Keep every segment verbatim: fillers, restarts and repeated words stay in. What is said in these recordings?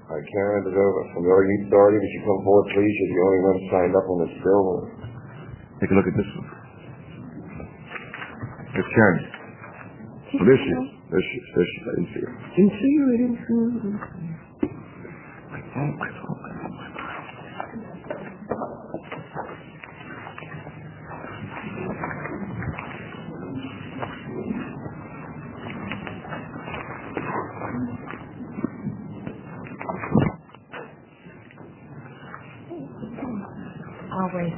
Hi, Karen Bedova from the Oregon Youth Authority. Would you come forward, please? You're the only one signed up on this bill. Take a look at this one. Miss Karen. Well, this is, this is, this is, I didn't see her. Didn't see her, I didn't see her. My phone, my phone, my phone, my phone. Always.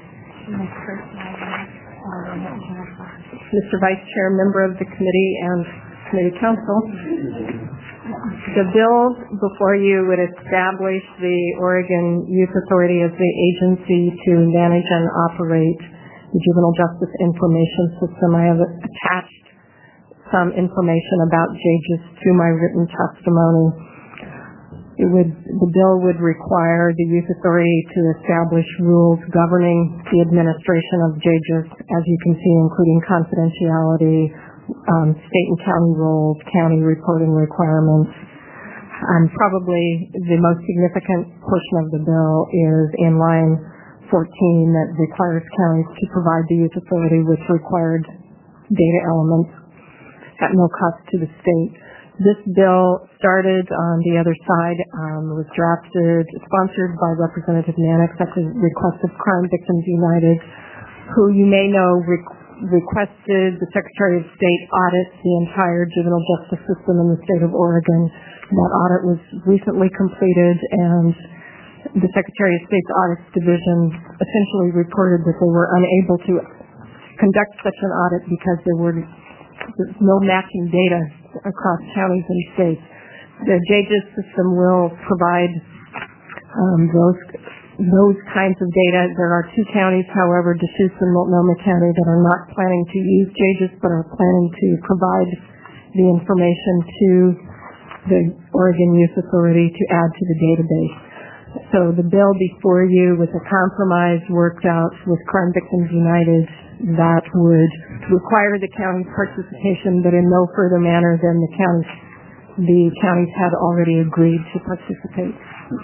Mister Vice Chair, member of the committee and committee council, the bill before you would establish the Oregon Youth Authority as the agency to manage and operate the Juvenile Justice Information System. I have attached some information about J J U S to my written testimony. It would, the bill would require the Youth Authority to establish rules governing the administration of J J U S, as you can see, including confidentiality, um, state and county roles, county reporting requirements. Um, probably the most significant portion of the bill is in line fourteen that requires counties to provide the Youth Authority with required data elements at no cost to the state. This bill started on the other side, um, was drafted, sponsored by Representative Mannix at the request of Crime Victims United, who you may know re- requested the Secretary of State audit the entire juvenile justice system in the state of Oregon. That audit was recently completed, and the Secretary of State's Audits Division essentially reported that they were unable to conduct such an audit because there were no matching data across counties and states. The J J U S system will provide um, those those kinds of data. There are two counties, however, Deschutes and Multnomah County, that are not planning to use J J U S but are planning to provide the information to the Oregon Youth Authority to add to the database. So the bill before you was a compromise worked out with Crime Victims United that would require the county's participation, but in no further manner than the counties the counties had already agreed to participate.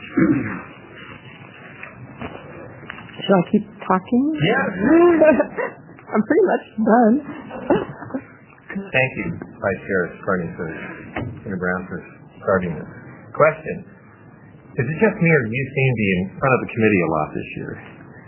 Should I keep talking? Yeah. I'm pretty much done. Thank you, Vice Chair Carney, for Senator Brown for starting this. Question. Is it just me, or do you seem to be in front of the committee a lot this year?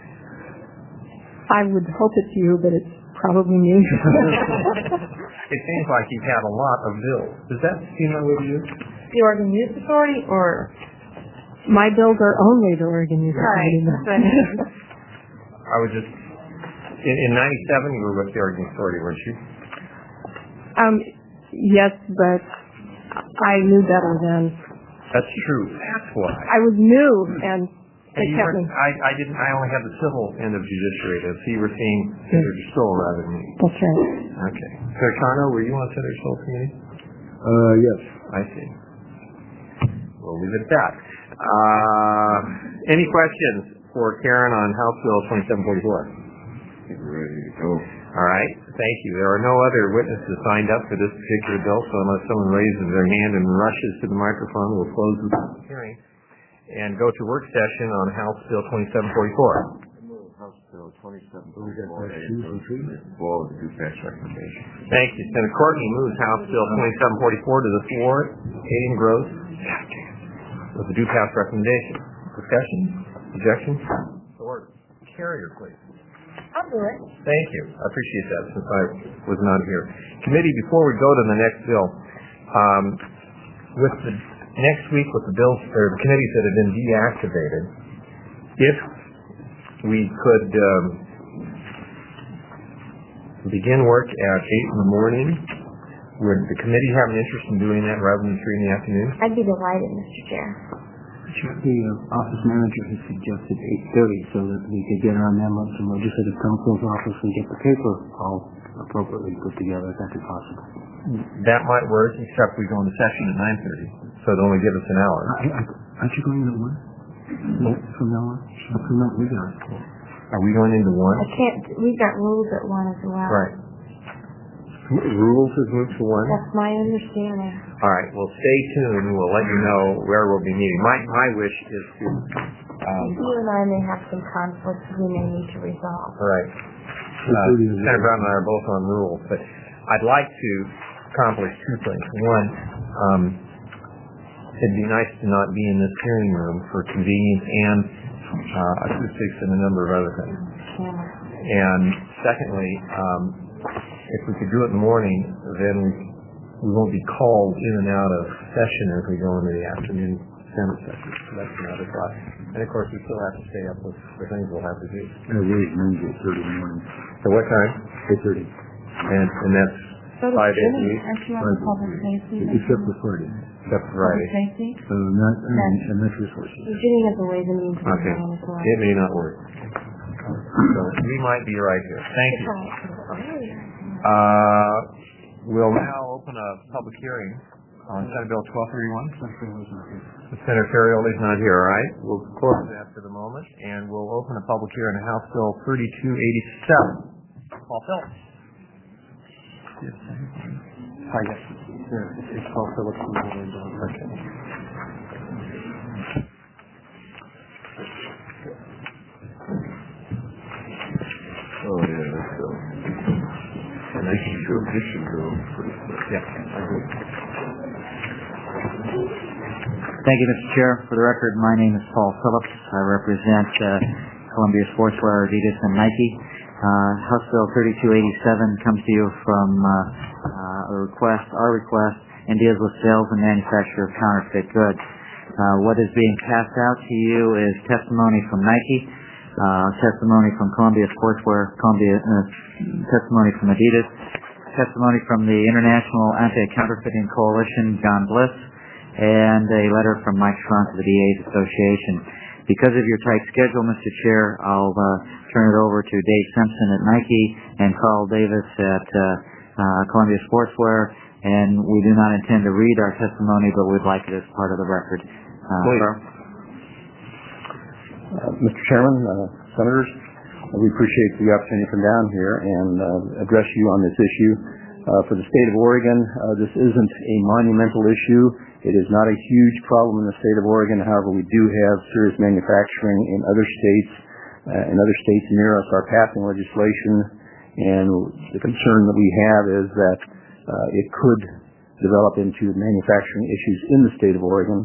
I would hope it's you, but it's probably me. It seems like you've had a lot of bills. Does that seem that way to you? The Oregon Youth Authority, or my bills are only the Oregon Youth Authority. Right. I was just in, in ninety-seven. You were with the Oregon Authority, weren't you? Um, yes, but I knew better then. That's true. That's why. I was new, and they And you kept were, me. I, I didn't. I only had the civil end of judiciary, so you were seeing Senator Stoll rather than me. That's right. Okay. Senator Carno, were you on Senator Stoll's committee? Uh, yes. I see. We'll leave it at that. Uh, any questions for Karen on House Bill twenty-seven forty-four? Get ready to go. All right. Thank you. There are no other witnesses signed up for this particular bill, so unless someone raises their hand and rushes to the microphone, we'll close the hearing and go to work session on House Bill twenty-seven forty-four. House Bill twenty-seven forty-four. Involved the due pass recommendation. Thank you. Senator Courtney moves House Bill twenty-seven forty-four to the floor. Hayden Gross with the due pass recommendation. Discussion? Objections? Or carrier, please. I'll do it. Thank you. I appreciate that since I was not here. Committee, before we go to the next bill, um, with the next week with the bills or the committees that have been deactivated, if we could um, begin work at eight in the morning, would the committee have an interest in doing that rather than three in the afternoon? I'd be delighted, Mister Chair. The uh, office manager has suggested eight thirty so that we could get our amendments from legislative counsel's office and get the paper all appropriately put together, if that be possible. That might work, except we go into session at nine thirty, so it'll only give us an hour. I, I, aren't you going into one? No, from now on? From now we got it. Are we going into one? I can't, we've got rules at one as well. Right. rules has moved to one? That's my understanding. All right. Well, stay tuned. We'll let you know where we'll be meeting. My my wish is to. Um, You and I may have some conflicts we may need to resolve. all right. Uh, Senator Brown and I are both on rules, but I'd like to accomplish two things. One, um, it'd be nice to not be in this hearing room for convenience and uh, acoustics and a number of other things. Yeah. And secondly, um, if we could do it in the morning, then we, we won't be called in and out of session as we go into the afternoon Senate session. So that's another thought. And of course, we still have to stay up with the things we'll have to do. No, wait, means eight thirty in the morning. So what time? Eight thirty. And and that's So does five days a Jimmy. week, Aren't you on public safety? Except for Friday. except for Public Friday. safety? So not, and, and that's resources. Jimmy has a ways and means to be Okay. on as well. It may not work. So we might be right here. Thank you. Uh, we'll now open a public hearing on Senate Bill twelve thirty-one. Senator Ferrioli is not here, all right? We'll close that for the moment, and we'll open a public hearing on House Bill thirty-two eighty-seven. Paul Phillips. Hi, yes. Yeah, it's Paul Phillips. Okay. Oh, yeah, let's go. And I should go, this should go pretty quick. Yeah, I agree. Thank you, Mister Chair. For the record, my name is Paul Phillips. I represent uh, Columbia Sportswear, Adidas, and Nike. Uh, House Bill thirty-two eighty-seven comes to you from uh, uh, a request, our request, and deals with sales and manufacture of counterfeit goods. Uh, what is being passed out to you is testimony from Nike, uh, testimony from Columbia Sportswear, Columbia, uh, testimony from Adidas, testimony from the International Anti-Counterfeiting Coalition, John Bliss, and a letter from Mike Schrunk of the D A's Association. Because of your tight schedule, Mister Chair, I'll uh, turn it over to Dave Simpson at Nike and Carl Davis at uh, uh, Columbia Sportswear, and we do not intend to read our testimony, but we'd like it as part of the record. Uh, Carl? Uh, Mister Chairman, uh, Senators, we appreciate the opportunity to come down here and uh, address you on this issue. Uh, for the state of Oregon, uh, this isn't a monumental issue. It is not a huge problem in the state of Oregon. However, we do have serious manufacturing in other states. Uh, and other states near us are passing legislation, and the concern that we have is that uh, it could develop into manufacturing issues in the state of Oregon.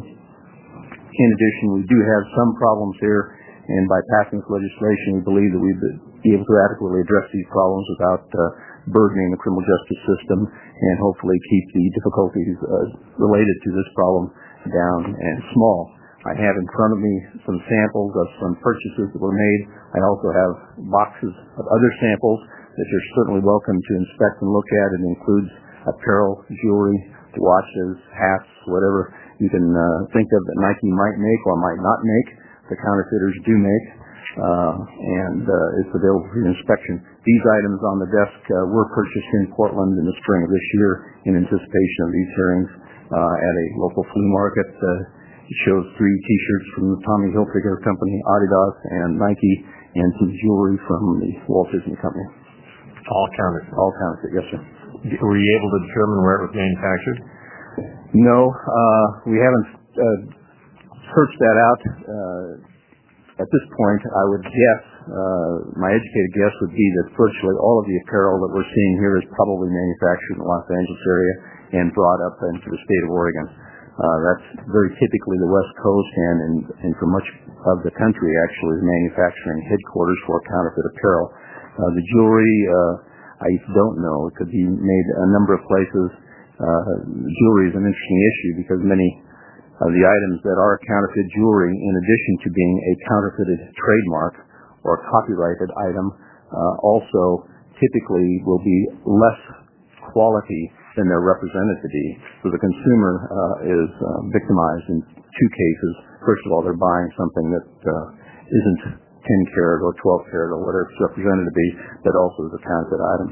In addition, we do have some problems here, and by passing this legislation, we believe that we'd be able to adequately address these problems without uh, burdening the criminal justice system, and hopefully keep the difficulties uh, related to this problem down and small. I have in front of me some samples of some purchases that were made. I also have boxes of other samples that you're certainly welcome to inspect and look at. It includes apparel, jewelry, watches, hats, whatever you can uh, think of that Nike might make or might not make. The counterfeiters do make, uh, and uh, it's available for your inspection. These items on the desk uh, were purchased in Portland in the spring of this year in anticipation of these hearings uh, at a local flea market. Uh, it shows three T-shirts from the Tommy Hilfiger Company, Adidas, and Nike, and some jewelry from the Walt Disney Company. All counterfeit. All counterfeit, yes, sir. Were you able to determine where it was manufactured? No, uh, we haven't uh, searched that out. Uh, at this point, I would guess, uh, my educated guess would be that virtually all of the apparel that we're seeing here is probably manufactured in the Los Angeles area and brought up into the state of Oregon. Uh, that's very typically the West Coast, and, and, and for much of the country, actually, is manufacturing headquarters for counterfeit apparel. Uh, the jewelry, uh, I don't know. It could be made a number of places. Uh, jewelry is an interesting issue because many of the items that are counterfeit jewelry, in addition to being a counterfeited trademark or copyrighted item, uh, also typically will be less quality than they're represented to be. So the consumer uh, is uh, victimized in two cases. First of all, they're buying something that uh, isn't ten carat or twelve carat or whatever it's represented to be, but also is a counterfeit item.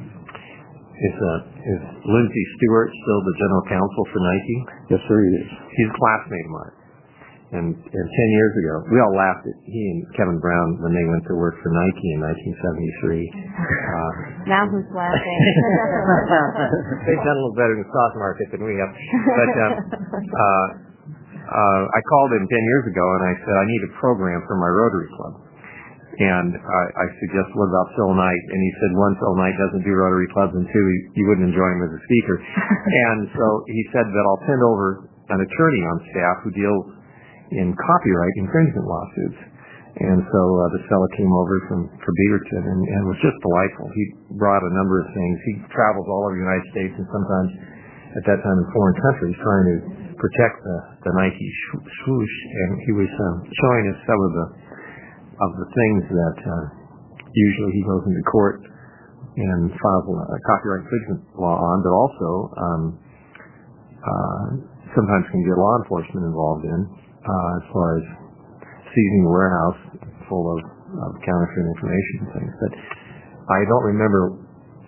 Is, uh, is Lindsay Stewart still the general counsel for Nike? Yes, sir, he is. He's a classmate of mine. And, and ten years ago, we all laughed at he and Kevin Brown when they went to work for Nike in nineteen seventy-three. Uh, Now who's laughing? they've done a little better in the stock market than we have. But um, uh, uh, I called him ten years ago and I said, I need a program for my Rotary Club. And I, I suggested, what about Phil Knight? And he said, one, Phil Knight doesn't do Rotary Clubs, and two, you wouldn't enjoy him as a speaker. And so he said that I'll send over an attorney on staff who deals in copyright infringement lawsuits. And so uh, this fellow came over from, from Beaverton and, and was just delightful. He brought a number of things. He travels all over the United States and sometimes at that time in foreign countries trying to protect the, the Nike swoosh. And he was um, showing us some of the of the things that uh, usually he goes into court and files a copyright infringement law on, but also um, uh, sometimes can get law enforcement involved in uh, as far as seizing a warehouse full of, of counterfeit information and things. But I don't remember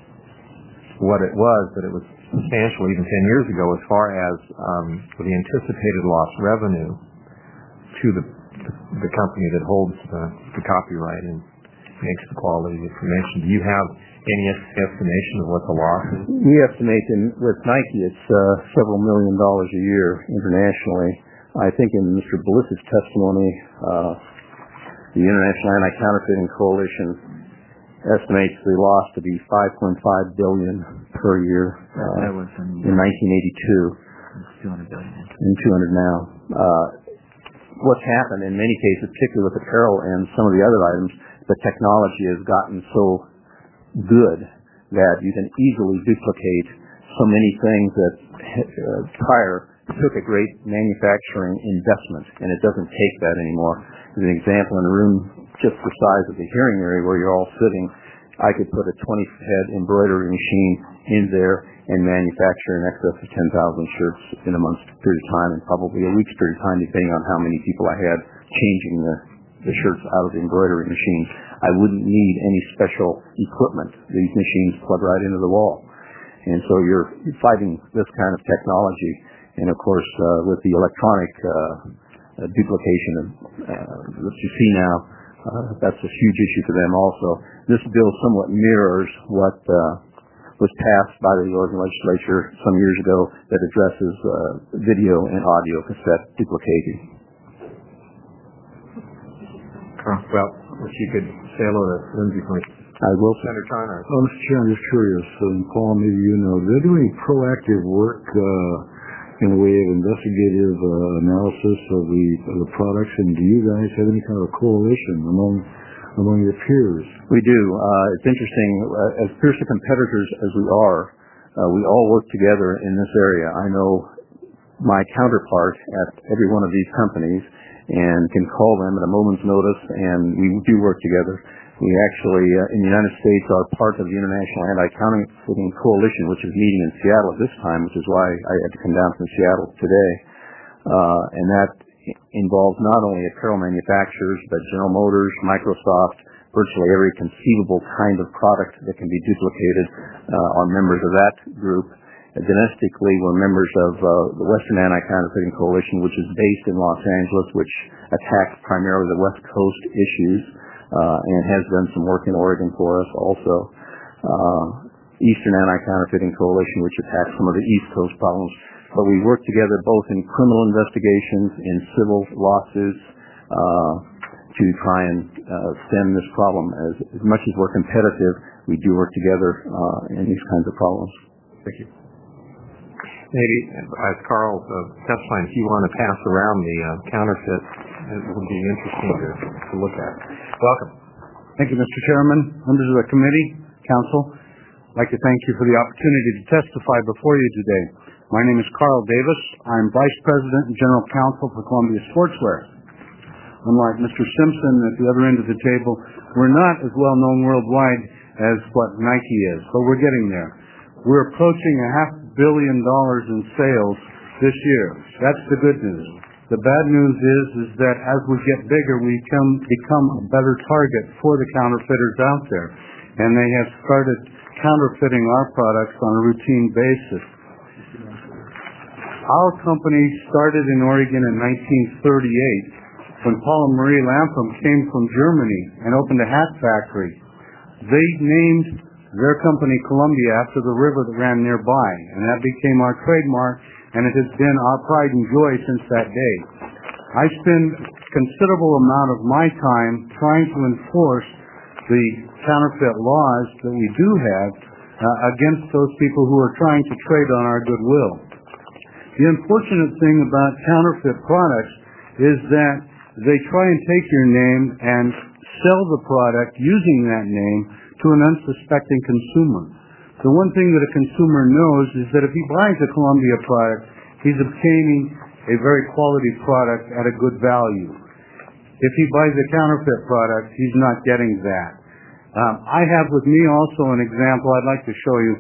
what it was, but it was substantial even ten years ago as far as um, the anticipated lost revenue to the the company that holds the, the copyright and makes the quality information. Do you have any estimation of what the loss is? We estimate in, with Nike it's uh, several million dollars a year internationally. I think in Mister Bliss's testimony, uh, the International Anti-Counterfeiting Coalition estimates the loss to be five point five billion dollars per year uh, that was in, in nineteen eighty-two. two hundred billion dollars. And two hundred now. Uh, what's happened in many cases, particularly with apparel and some of the other items, the technology has gotten so good that you can easily duplicate so many things that uh, prior took a great manufacturing investment, and it doesn't take that anymore. As an example, in a room just the size of the hearing area where you're all sitting, I could put a twenty head embroidery machine in there and manufacture in excess of ten thousand shirts in a month's period of time, and probably a week's period of time, depending on how many people I had changing the, the shirts out of the embroidery machine. I wouldn't need any special equipment. These machines plug right into the wall. And so you're fighting this kind of technology. And of course, uh, with the electronic uh, uh, duplication of, uh, that you see now, uh, that's a huge issue for them also. This bill somewhat mirrors what uh, was passed by the Oregon legislature some years ago that addresses uh, video and audio cassette duplicating. Well, if you could say hello to Lindsay for me. I will. Senator Turner. Oh, Mister Chair, I'm just curious, and Paul, maybe you know, they're doing proactive work uh, in a way of investigative uh, analysis of the of the products, and do you guys have any kind of coalition among among your peers? We do. Uh, it's interesting. Uh, as fierce competitors as we are, uh, we all work together in this area. I know my counterpart at every one of these companies and can call them at a moment's notice, and we do work together. We actually, uh, in the United States, are part of the International Anti-Counterfeiting Coalition, which is meeting in Seattle at this time, which is why I had to come down from Seattle today. Uh, and that involves not only apparel manufacturers, but General Motors, Microsoft, virtually every conceivable kind of product that can be duplicated uh, are members of that group. Uh, domestically, we're members of uh, the Western Anti-Counterfeiting Coalition, which is based in Los Angeles, which attacks primarily the West Coast issues. Uh, and has done some work in Oregon for us also. Uh, Eastern Anti-Counterfeiting Coalition, which attacks some of the East Coast problems. But we work together both in criminal investigations, in civil lawsuits, uh, to try and uh, stem this problem. As, as much as we're competitive, we do work together uh, in these kinds of problems. Thank you. Maybe, as Carl uh, testified, if you want to pass around the uh, counterfeit, it would be interesting to, to look at. Welcome. Thank you, Mister Chairman, members of the committee, council. I'd like to thank you for the opportunity to testify before you today. My name is Carl Davis. I'm Vice President and General Counsel for Columbia Sportswear. Unlike Mister Simpson at the other end of the table, we're not as well known worldwide as what Nike is, but we're getting there. We're approaching a half billion dollars in sales this year. That's the good news. The bad news is, is that as we get bigger, we can become a better target for the counterfeiters out there. And they have started counterfeiting our products on a routine basis. our company started in Oregon in nineteen thirty-eight when Paul and Marie Lampum came from Germany and opened a hat factory. They named their company Columbia after the river that ran nearby, and that became our trademark, and it has been our pride and joy since that day. I spend a considerable amount of my time trying to enforce the counterfeit laws that we do have uh, against those people who are trying to trade on our goodwill. The unfortunate thing about counterfeit products is that they try and take your name and sell the product using that name to an unsuspecting consumer. The one thing that a consumer knows is that if he buys a Columbia product, he's obtaining a very quality product at a good value. If he buys a counterfeit product, he's not getting that. Um, I have with me also an example I'd like to show you.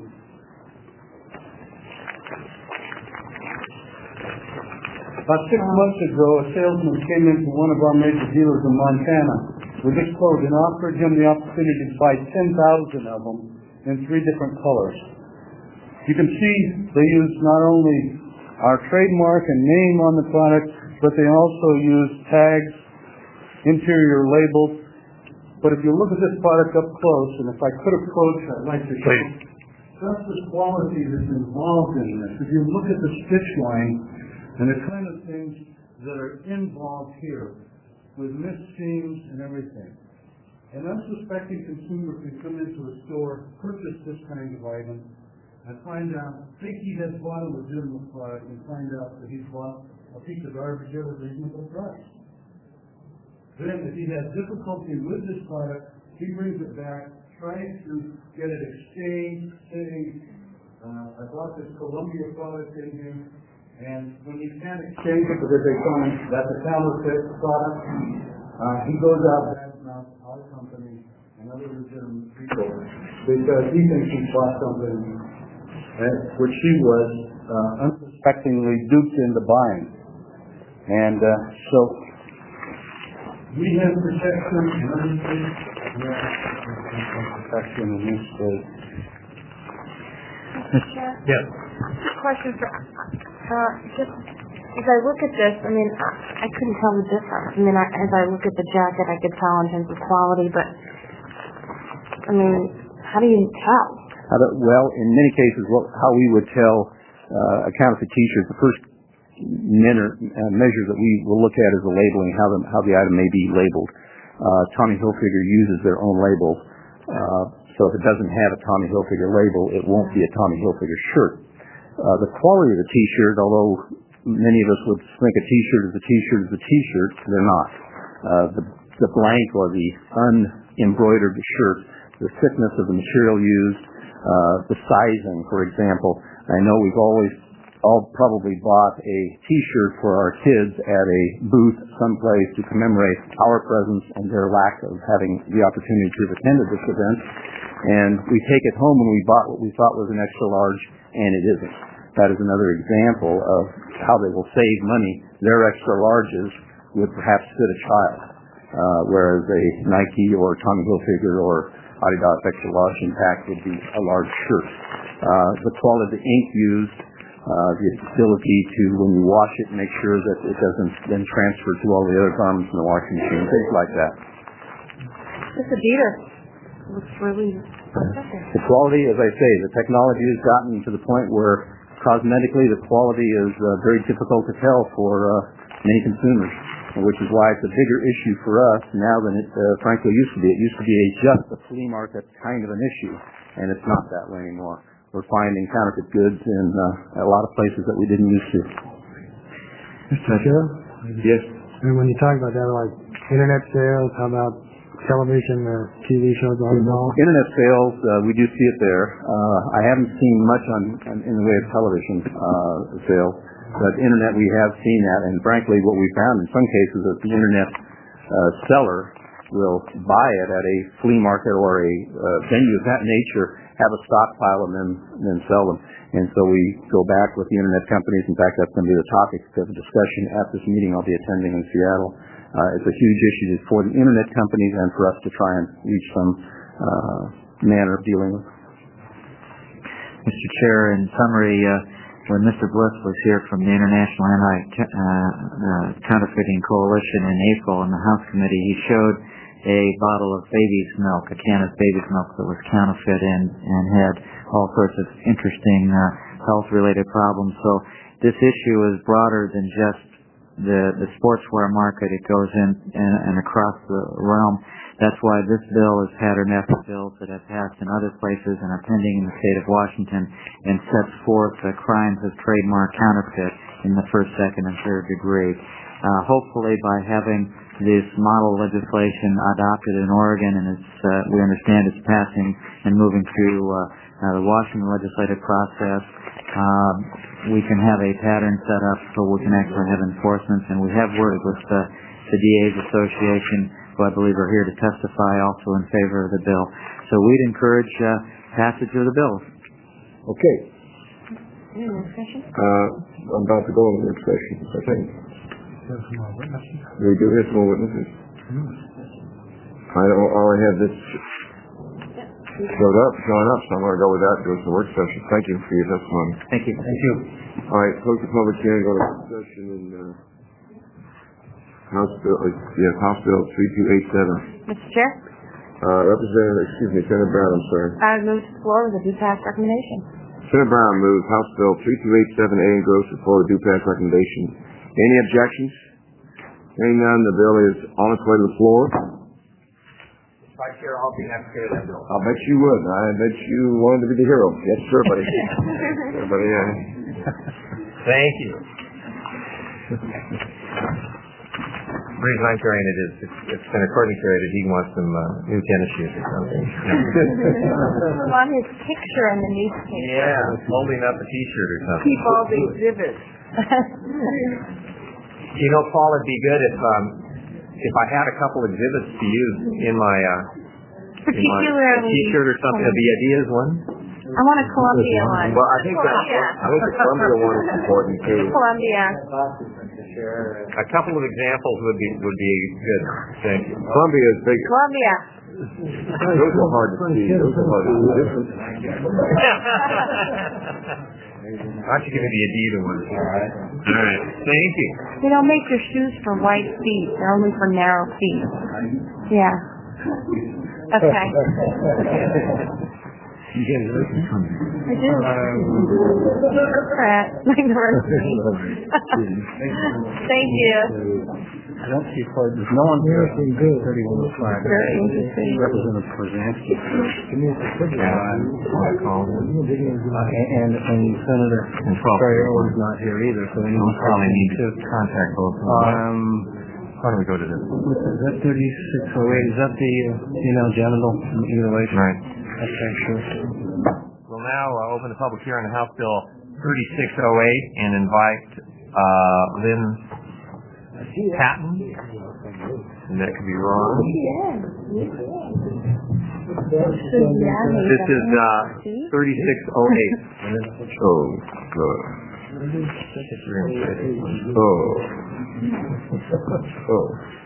About six months ago, a salesman came into one of our major dealers in Montana with this quote and offered him the opportunity to buy ten thousand of them in three different colors. You can see they use not only our trademark and name on the product, but they also use tags, interior labels. But if you look at this product up close, and if I could approach, I'd like to show you just the quality that's involved in this. If you look at the stitch line and the kind of things that are involved here, with missed seams and everything. An unsuspecting consumer can come into a store, purchase this kind of item, and find out, think he has bought a legitimate product, and find out that he's bought a piece of garbage at a reasonable price. Then, if he has difficulty with this product, he brings it back, tries to get it exchanged, saying, uh, I bought this Columbia product in here, and when you can't exchange it because they find that's a counterfeit product, uh, he goes out and has now our company and other legitimate people because he thinks he bought something uh, which he was uh, unsuspectingly duped into buying. And uh, so we have protection in other states. We have protection in this state. Yes. Question for, uh, just as I look at this, I mean, I, I couldn't tell the difference. I mean, I, as I look at the jacket, I could tell in terms of quality, but, I mean, how do you tell? How do, well, in many cases, what, how we would tell uh, a counterfeit T-shirt, the first measure, uh, measure that we will look at is the labeling, how the, how the item may be labeled. Uh, Tommy Hilfiger uses their own labels. Uh, So if it doesn't have a Tommy Hilfiger label, it won't be a Tommy Hilfiger shirt. Uh, the quality of the T-shirt, although many of us would think a T-shirt is a T-shirt is a T-shirt, they're not. Uh, the, the blank or the unembroidered shirt, the thickness of the material used, uh, the sizing, for example. I know we've always all probably bought a T-shirt for our kids at a booth someplace to commemorate our presence and their lack of having the opportunity to have attended this event. And we take it home and we bought what we thought was an extra large, and it isn't. That is another example of how they will save money. Their extra larges would perhaps fit a child, uh, whereas a Nike or Tommy Hilfiger or Adidas extra large impact would be a large shirt. Uh, the quality of the ink used, uh, the ability to, when you wash it, make sure that it doesn't then transfer to all the other garments in the washing machine, things like that. This Adidas looks really impressive. The quality, as I say, the technology has gotten to the point where cosmetically the quality is uh, very difficult to tell for uh, many consumers, which is why it's a bigger issue for us now than it uh, frankly used to be. It used to be a just a flea market kind of an issue, and it's not that way anymore. We're finding counterfeit goods in uh, a lot of places that we didn't used to. Mister Chair? Yes. And when you talk about that, like internet sales, how about television or T V shows are involved? Internet sales, uh, we do see it there. Uh, I haven't seen much on, on in the way of television uh, sales, but internet we have seen that, and frankly, what we found in some cases is the internet uh, seller will buy it at a flea market or a uh, venue of that nature, have a stockpile, and then then sell them. And so we go back with the internet companies. In fact, that's going to be the topic of discussion at this meeting I'll be attending in Seattle. Uh, it's a huge issue for the internet companies and for us to try and reach some uh, manner of dealing with. Mister Chair, in summary, uh, when Mister Bliss was here from the International Anti-Counterfeiting Coalition in April in the House Committee, he showed a bottle of baby's milk, a can of baby's milk that was counterfeit and, and had all sorts of interesting uh, health-related problems. So this issue is broader than just the, the sportswear market. It goes in and, and across the realm. That's why this bill is patterned after bills that have passed in other places and are pending in the state of Washington and sets forth the crimes of trademark counterfeit in the first, second, and third degree. Uh, hopefully by having this model legislation adopted in Oregon, and it's, uh, we understand it's passing and moving through uh, uh, the Washington legislative process, um, we can have a pattern set up so we can actually have enforcement. And we have worked with the, the D A's Association, who I believe are here to testify also in favor of the bill. So we'd encourage uh, passage of the bill. Okay. Any more discussion? Uh, I'm about to go in the next session, I think. We do have some more witnesses. I don't already have this showed up, showing up, so I'm going to go with that. Go to the work session. Thank you for your testimony. Thank you. Thank you. All right, close the public hearing. Go to the session in uh, House Bill. Uh, yes, House Bill three two eight seven. Mister Chair? Uh, Representative, excuse me, Senator Brown. I'm sorry. I move to the floor with a due pass recommendation. Senator Brown moves House Bill three two eight seven A engrossed before the due pass recommendation. Any objections? Hearing none, the bill is on its way to the floor. Vice Chair, I'll be happy to carry that bill. I'll bet you would. I bet you wanted to be the hero. Yes, sir, buddy. Sure, buddy, yeah. Thank you. The reason I'm carrying it is it's, it's been according to it, he wants some uh, new tennis shoes or something. On his picture in the newspaper. Yeah, holding up a T-shirt or something. Keep all the exhibits. You know, Paul, it'd be good if um, if I had a couple exhibits to use in my uh, in my T-shirt or something. The ideas one. I want a Columbia one. Well, I think that I think the Columbia one is important too. Columbia. A couple of examples would be would be good. Thank you. Columbia is big. Columbia. Those are hard to see. Those are hard to see. Why don't you give me the Adidas one? All right. All right. Thank you. They don't make your shoes for wide feet. They're only for narrow feet. Yeah. Okay. You get it, I do. Democrat, like the rest of me. Thank you. I don't see quite, there's no one here. thirty-one oh five. Representative Korzanski. And, and Senator Ferriero is not here either, so we We'll probably need to contact both of them. Um, Why don't we go to this? is that thirty-six oh eight? Is that the uh, female genital mutilation? Right. Okay, sure. We'll now uh, open the public hearing on House Bill thirty-six oh eight and invite uh, Lynn Patton. And that could be wrong. This is uh, thirty-six oh eight. Oh, good. Oh. Oh.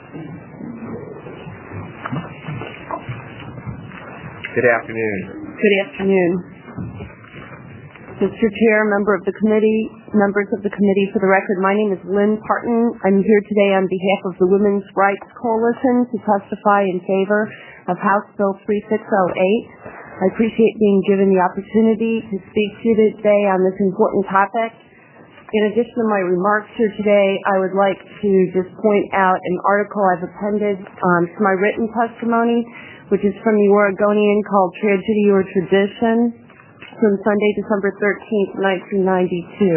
Good afternoon. Good afternoon. Mister Chair, member of the committee, members of the committee, for the record, my name is Lynn Parton. I'm here today on behalf of the Women's Rights Coalition to testify in favor of House Bill thirty-six oh eight. I appreciate being given the opportunity to speak to you today on this important topic. In addition to my remarks here today, I would like to just point out an article I've appended um, to my written testimony, which is from the Oregonian called Tragedy or Tradition, from Sunday, December thirteenth, nineteen ninety-two,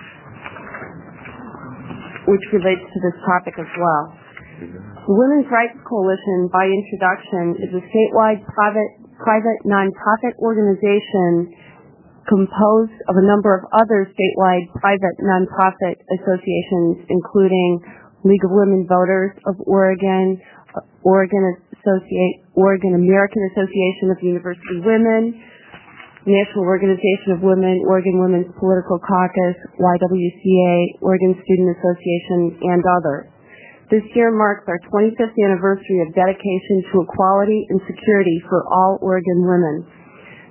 which relates to this topic as well. The Women's Rights Coalition, by introduction, is a statewide private, private nonprofit organization composed of a number of other statewide private nonprofit associations, including League of Women Voters of Oregon, Oregon Associate, Oregon American Association of University Women, National Organization of Women, Oregon Women's Political Caucus, Y W C A, Oregon Student Association, and others. This year marks our twenty-fifth anniversary of dedication to equality and security for all Oregon women.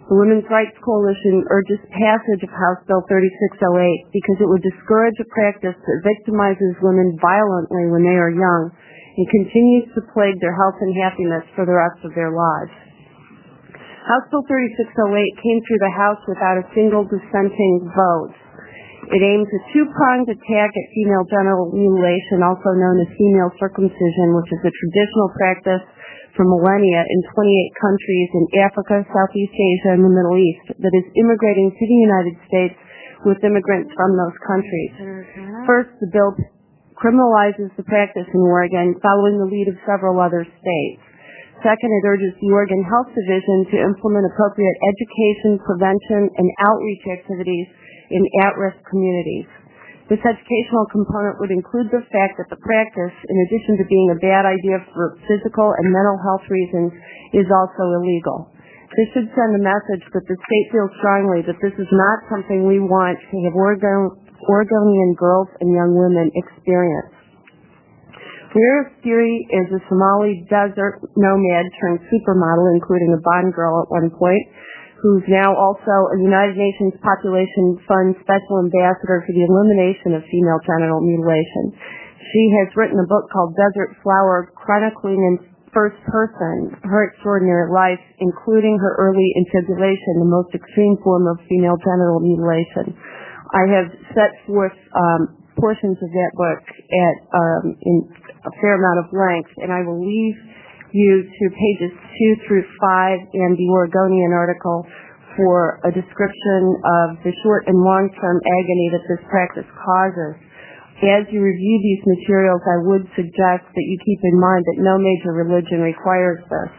The Women's Rights Coalition urges passage of House Bill thirty-six oh eight because it would discourage a practice that victimizes women violently when they are young and continues to plague their health and happiness for the rest of their lives. House Bill thirty-six oh eight came through the House without a single dissenting vote. It aims a two-pronged attack at female genital mutilation, also known as female circumcision, which is a traditional practice for millennia in twenty-eight countries in Africa, Southeast Asia, and the Middle East that is immigrating to the United States with immigrants from those countries. First, the bill criminalizes the practice in Oregon, following the lead of several other states. Second, it urges the Oregon Health Division to implement appropriate education, prevention, and outreach activities in at-risk communities. This educational component would include the fact that the practice, in addition to being a bad idea for physical and mental health reasons, is also illegal. This should send a message that the state feels strongly that this is not something we want to have Oregon, Oregonian girls and young women experience. Rhea's theory is a Somali desert nomad turned supermodel, including a Bond girl at one point, who's now also a United Nations Population Fund Special Ambassador for the elimination of female genital mutilation. She has written a book called Desert Flower, chronicling in first person her extraordinary life, including her early infibulation, the most extreme form of female genital mutilation. I have set forth um, portions of that book at um, in a fair amount of length, and I will leave you to pages two through five and the Oregonian article for a description of the short and long-term agony that this practice causes. As you review these materials, I would suggest that you keep in mind that no major religion requires this.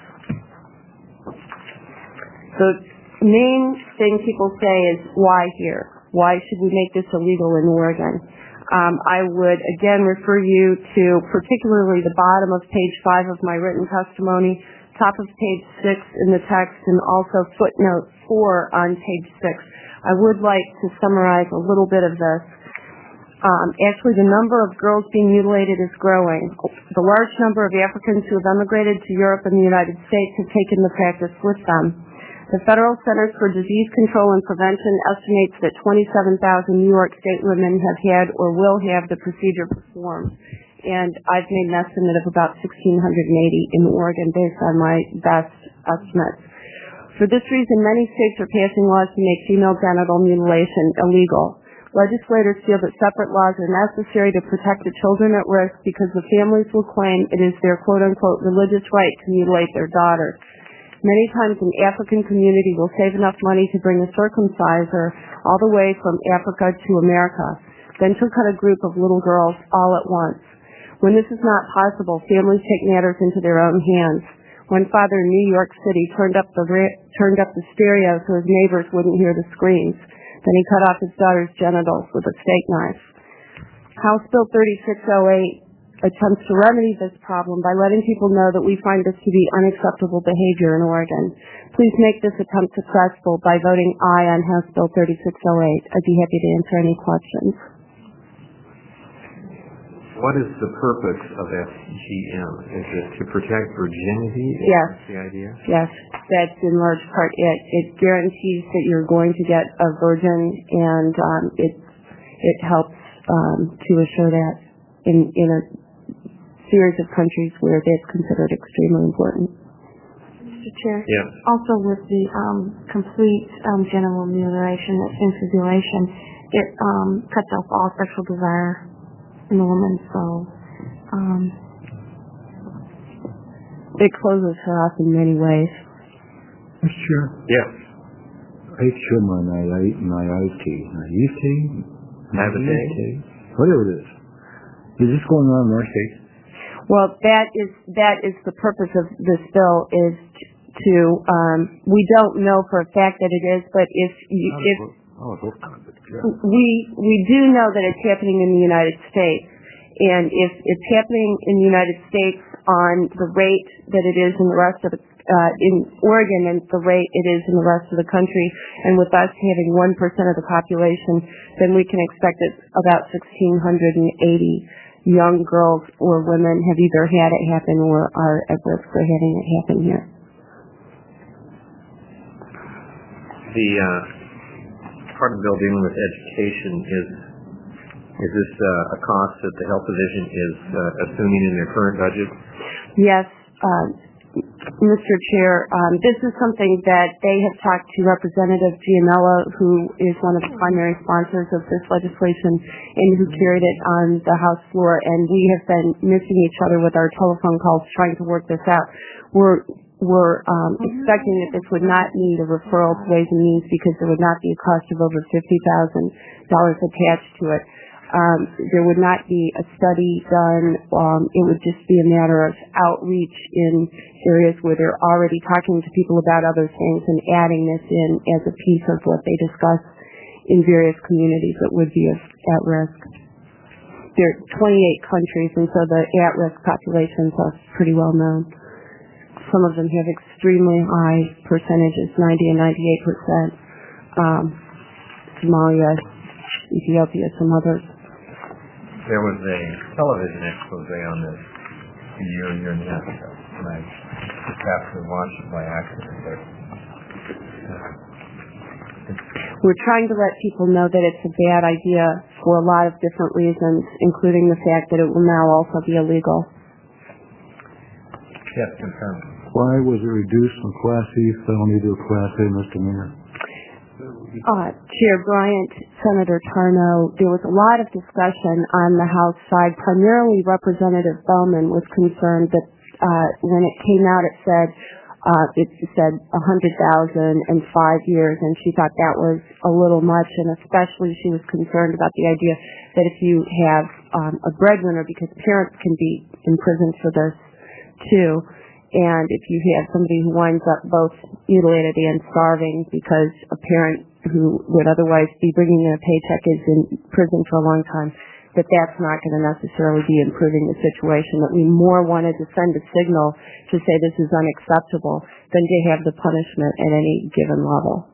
The main thing people say is, why here? Why should we make this illegal in Oregon? Um, I would, again, refer you to particularly the bottom of page five of my written testimony, top of page six in the text, and also footnote four on page six. I would like to summarize a little bit of this. Um, actually, the number of girls being mutilated is growing. The large number of Africans who have emigrated to Europe and the United States have taken the practice with them. The Federal Centers for Disease Control and Prevention estimates that twenty-seven thousand New York State women have had or will have the procedure performed. And I've made an estimate of about one thousand six hundred eighty in Oregon based on my best estimates. For this reason, many states are passing laws to make female genital mutilation illegal. Legislators feel that separate laws are necessary to protect the children at risk because the families will claim it is their quote-unquote religious right to mutilate their daughters. Many times an African community will save enough money to bring a circumciser all the way from Africa to America, then to cut a group of little girls all at once. When this is not possible, families take matters into their own hands. One father in New York City turned up the turned up the stereo so his neighbors wouldn't hear the screams. Then he cut off his daughter's genitals with a steak knife. House Bill thirty-six oh eight attempts to remedy this problem by letting people know that we find this to be unacceptable behavior in Oregon. Please make this attempt successful by voting aye on House Bill thirty-six oh eight. I'd be happy to answer any questions. What is the purpose of F G M? Is it to protect virginity? Is Yes. that the idea? Yes, that's in large part it. It guarantees that you're going to get a virgin, and um, it it helps um, to assure that in in a series of countries where that's considered extremely important. Mister Chair? Yes. Also with the um, complete um, genital mutilation, that's infibulation, it um, cuts off all sexual desire in the woman, so um, it closes her off in many ways. Mister Chair? Yes. I show my naivety. Naivety? Naivete? Whatever it is. Is this going on in our state? Well, that is that is the purpose of this bill, is to um, we don't know for a fact that it is, but if you, if oh, yeah. we we do know that it's happening in the United States, and if it's happening in the United States on the rate that it is in the rest of the uh, in Oregon and the rate it is in the rest of the country, and with us having one percent of the population, then we can expect that about one thousand six hundred eighty young girls or women have either had it happen or are at risk for having it happen here. The uh, part of the bill dealing with education is is this uh, a cost that the Health Division is uh, assuming in their current budget? Yes, uh, Mister Chair. Um, this is something that they have talked to Representative Gianella, who is one of the primary sponsors of this legislation and who carried it on the House floor, and we have been missing each other with our telephone calls trying to work this out. We're We're um, expecting that this would not need a referral to Ways and Means because there would not be a cost of over fifty thousand dollars attached to it. Um, there would not be a study done. Um, it would just be a matter of outreach in areas where they're already talking to people about other things and adding this in as a piece of what they discuss in various communities that would be at risk. There are twenty-eight countries, and so the at-risk populations are pretty well known. Some of them have extremely high percentages, ninety and ninety-eight percent. Um, Somalia, Ethiopia, some others. There was a television expose on this a year, year and a half ago, and I just happened to watch it by accident. But, uh, We're trying to let people know that it's a bad idea for a lot of different reasons, including the fact that it will now also be illegal. Yes, confirm. Why was it reduced from Class E felony to a Class A misdemeanor? Uh, Chair Bryant, Senator Tarnow, there was a lot of discussion on the House side. Primarily, Representative Bowman was concerned that uh, when it came out, it said uh, it said one hundred thousand in five years, and she thought that was a little much, and especially she was concerned about the idea that if you have um, a breadwinner, because parents can be imprisoned for this too. And if you have somebody who winds up both mutilated and starving because a parent who would otherwise be bringing in a paycheck is in prison for a long time, that that's not going to necessarily be improving the situation, that we more wanted to send a signal to say this is unacceptable than to have the punishment at any given level.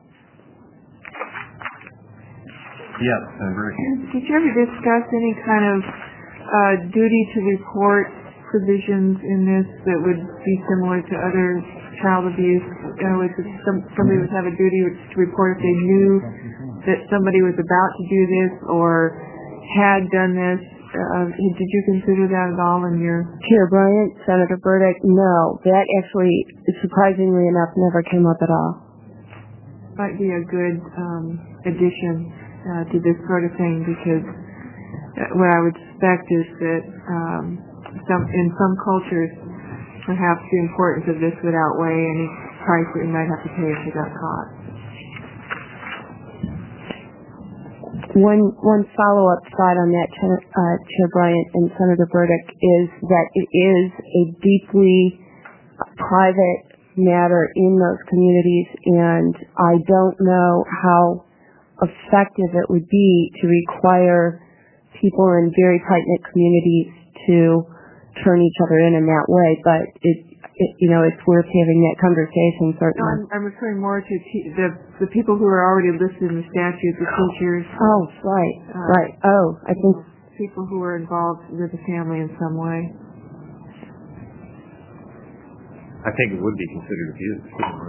Yes, I agree. Did you ever discuss any kind of uh, duty to report provisions in this that would be similar to other child abuse? In other words, if some, somebody would have a duty to report if they knew that somebody was about to do this or had done this. Uh, did you consider that at all in your... Chair Bryant, Senator Burdick, no. That actually, surprisingly enough, never came up at all. Might be a good um, addition uh, to this sort of thing, because what I would suspect is that um, Some, in some cultures, perhaps the importance of this would outweigh any price that you might have to pay if you got caught. One one follow-up thought on that, uh, Chair Bryant and Senator Burdick, is that it is a deeply private matter in those communities, and I don't know how effective it would be to require people in very tight-knit communities to turn each other in in that way, but it, it you know, it's worth having that conversation, certainly. No, I'm, I'm referring more to te- the the people who are already listed in the statute, the teachers. Oh, right, uh, right. Oh, I think people who are involved with the family in some way. I think it would be considered abuse.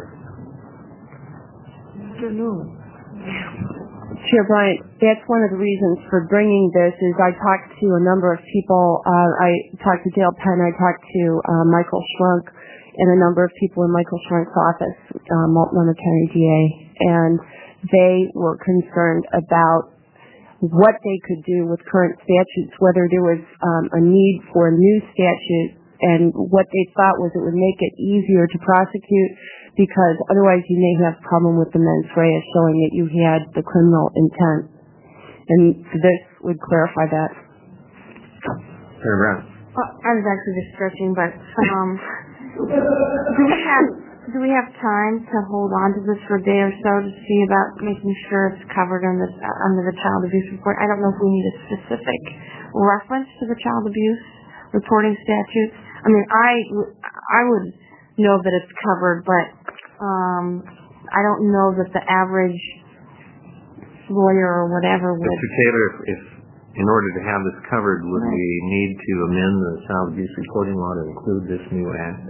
I don't know. Chair Bryant, that's one of the reasons for bringing this is I talked to a number of people. Uh, I talked to Dale Penn, I talked to uh, Michael Schrunk, and a number of people in Michael Schrunk's office, uh, Multnomah County D A, and they were concerned about what they could do with current statutes, whether there was um, a need for a new statute, and what they thought was it would make it easier to prosecute, because otherwise you may have a problem with the mens rea showing that you had the criminal intent. And this would clarify that. Very right. Well, I was actually just stretching, but um, do we have do we have time to hold on to this for a day or so to see about making sure it's covered under the, under the child abuse report? I don't know if we need a specific reference to the child abuse reporting statutes. I mean, I I would know that it's covered, but um, I don't know that the average lawyer or whatever would. Mister Taylor, if, if in order to have this covered, would right. we need to amend the child abuse reporting law to include this new act?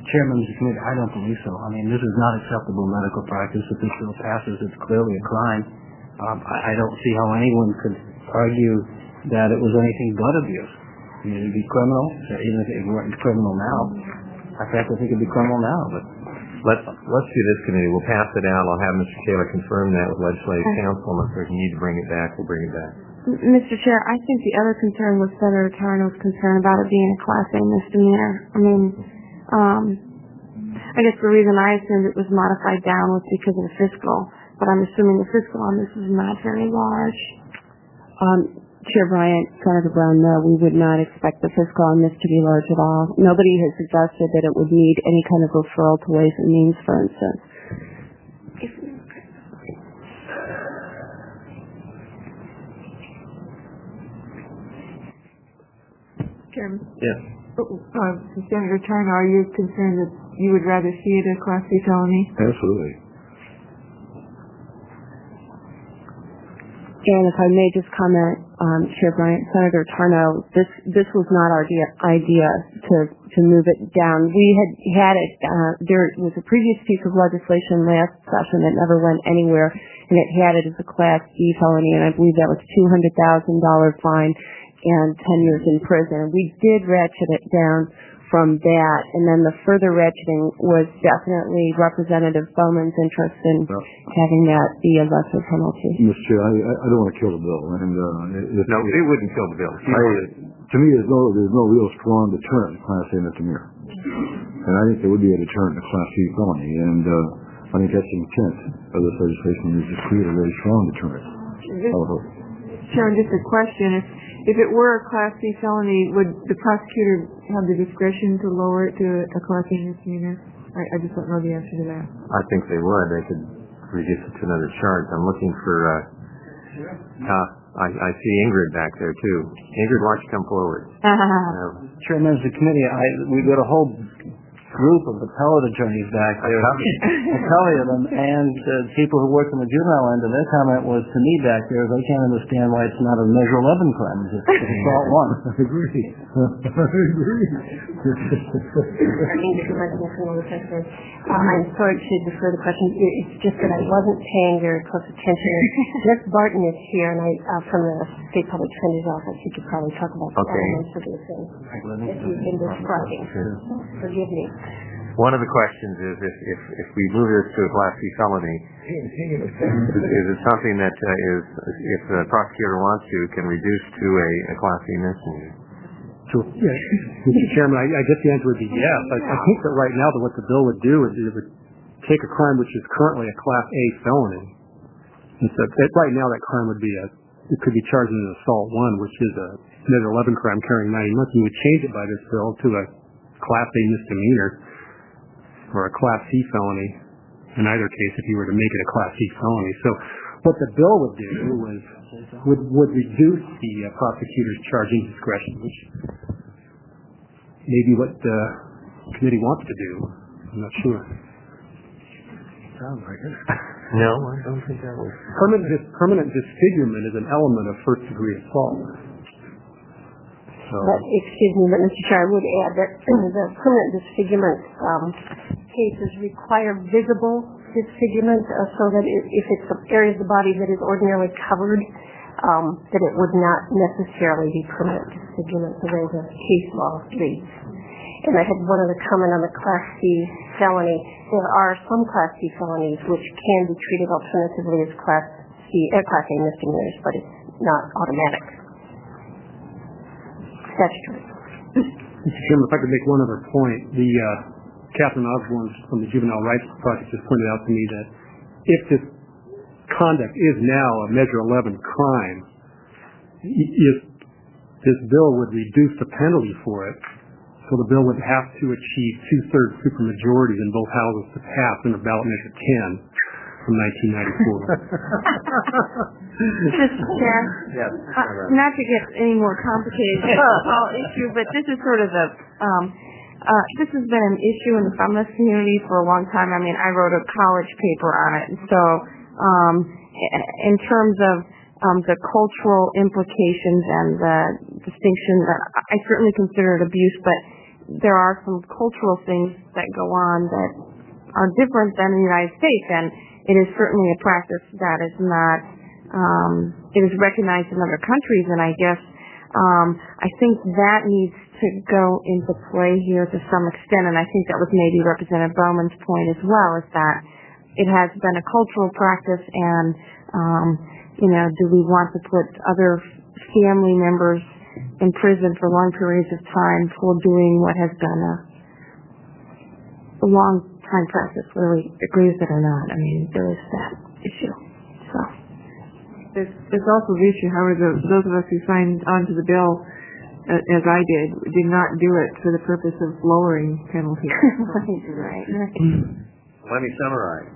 Chairman of the committee, I don't believe so. I mean, this is not acceptable medical practice. If this bill passes, it's clearly a crime. Um, I, I don't see how anyone could argue that it was anything but abuse. I mean, it'd be criminal, even if it weren't criminal now. I frankly think it'd be criminal now, but let's let's do this committee. We'll pass it out. I'll have Mister Taylor confirm that with Legislative Council, and if there's a need to bring it back, we'll bring it back. Mister Chair, I think the other concern was Senator Tarno's concern about it being a Class A misdemeanor. I mean, um, I guess the reason I assumed it was modified down was because of the fiscal, but I'm assuming the fiscal on this is not very large. Um, Chair Bryant, Senator Brown, no, we would not expect the fiscal on this to be large at all. Nobody has suggested that it would need any kind of referral to Ways and Means, for instance. Chairman? Yes. Uh, Senator Tarno, are you concerned that you would rather see it a Class C felony? Absolutely. And if I may just comment, um, Chair Bryant, Senator Tarno, this this was not our idea, idea to to move it down. We had had it. Uh, there was a previous piece of legislation last session that never went anywhere, and it had it as a Class B felony, and I believe that was two hundred thousand dollar fine and ten years in prison. We did ratchet it down from that, and then the further ratcheting was definitely Representative Bowman's interest in no. having that be a lesser penalty. Mister Chair, I, I don't want to kill the bill, and uh, if, no, it wouldn't kill the bill. I, to me, there's no there's no real strong deterrent to Class A misdemeanor, and I think there would be a deterrent to Class C felony, and uh, I think that's the intent of this legislation is to create a very strong deterrent. I would hope. Sharon, just a question. If If it were a Class C felony, would the prosecutor have the discretion to lower it to a Class A misdemeanor? I, I just don't know the answer to that. I think they would. They could reduce it to another charge. I'm looking for, uh, uh, I, I see Ingrid back there too. Ingrid, why don't you come forward? Uh, Chairman of the committee, I, we've got a whole group of appellate attorneys back there, appellate of them, and uh, people who work in the juvenile end, and their comment was to me back there, they can't understand why it's not a Measure eleven crime. It's assault one. I agree. I agree. Uh, I'm sorry to defer the question. It's just that I wasn't paying very close attention. Miz Barton is here, and I, uh, from the State Public Defender's Office, he could probably talk about the okay. elements of this thing that you've been describing. Forgive me. One of the questions is if, if, if we move this to a Class C felony, is, is it something that uh, is, if the prosecutor wants to, can reduce to a, a Class C misdemeanor? Sure. Yeah. Mister Chairman, I, I guess the answer would be yes. I, I think that right now that what the bill would do is it would take a crime which is currently a Class A felony. And so that right now that crime would be a, it could be charged as an assault one, which is a Measure eleven crime carrying ninety months. You would change it by this bill to a Class A misdemeanor or a Class C felony in either case if you were to make it a Class C felony. So what the bill would do was would, would reduce the uh, prosecutor's charging discretion, which may be what the committee wants to do. I'm not sure. Sounds like it. No, I don't think that was. Permanent, dis- permanent disfigurement is an element of first-degree assault. So, but, excuse me, but Mister Chair, I would add that the permanent disfigurement um, cases require visible disfigurement, uh, so that it, if it's an area of the body that is ordinarily covered, um, that it would not necessarily be permanent disfigurement the way the case law reads. And I had one other comment on the Class C felony. There are some Class C felonies which can be treated alternatively as Class C, uh, Class A misdemeanors, but it's not automatic. Statutory. Mister Chairman, if I could make one other point, the uh, Catherine Osborne from the Juvenile Rights Project just pointed out to me that if this conduct is now a Measure eleven crime, if this bill would reduce the penalty for it, so the bill would have to achieve two-thirds supermajorities in both houses to pass under ballot measure ten from nineteen ninety-four. Mister Chair, yes, uh, not to get any more complicated with the whole issue, but this is sort of a, um, uh, this has been an issue in the feminist community for a long time. I mean, I wrote a college paper on it, and so um, in terms of um, the cultural implications and the distinction, uh, I certainly consider it abuse, but there are some cultural things that go on that are different than in the United States, and it is certainly a practice that is not, um, it is recognized in other countries, and I guess um, I think that needs to go into play here to some extent, and I think that was maybe Representative Bowman's point as well, is that it has been a cultural practice, and, um, you know, do we want to put other family members in prison for long periods of time for doing what has been a, a long time practice, whether we agree with it or not. I mean, there is that issue. So there's, there's also the issue, however, those of us who signed onto the bill, uh, as I did, did not do it for the purpose of lowering penalties. right, right. Let me summarize.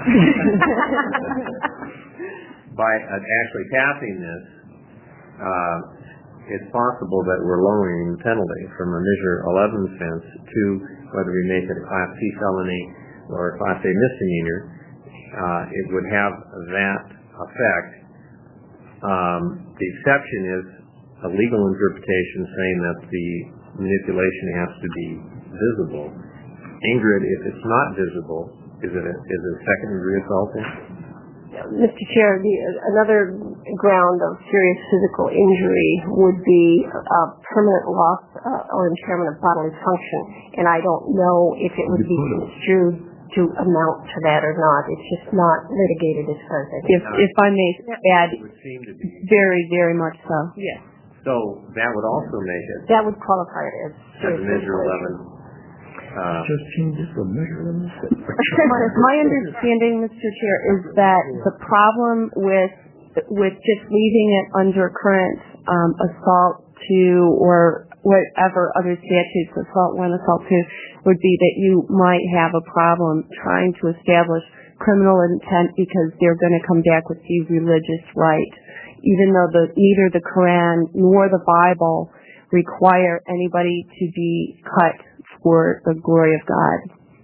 By uh, actually passing this, uh, it's possible that we're lowering the penalty from a measure eleven cents to whether we make it a Class C felony or a Class A misdemeanor. Uh, it would have that effect. Um, the exception is a legal interpretation saying that the manipulation has to be visible. Ingrid, if it's not visible, is it a, is it a second degree assault? Mister Chair, the, another ground of serious physical injury would be a permanent loss uh, or impairment of bodily function, and I don't know if it would be construed to amount to that or not. It's just not litigated as far as I If, if I may add, It would seem to be. very, very much so. Yes. So that would also make it That would qualify it as as serious measure physical eleven. Uh, Just change this to measure them. My understanding, Mister Chair, is that the problem with with just leaving it under current um, assault two or whatever other statutes, assault one, assault two, would be that you might have a problem trying to establish criminal intent because they're going to come back with the religious right, even though the neither the Quran nor the Bible require anybody to be cut for the glory of God.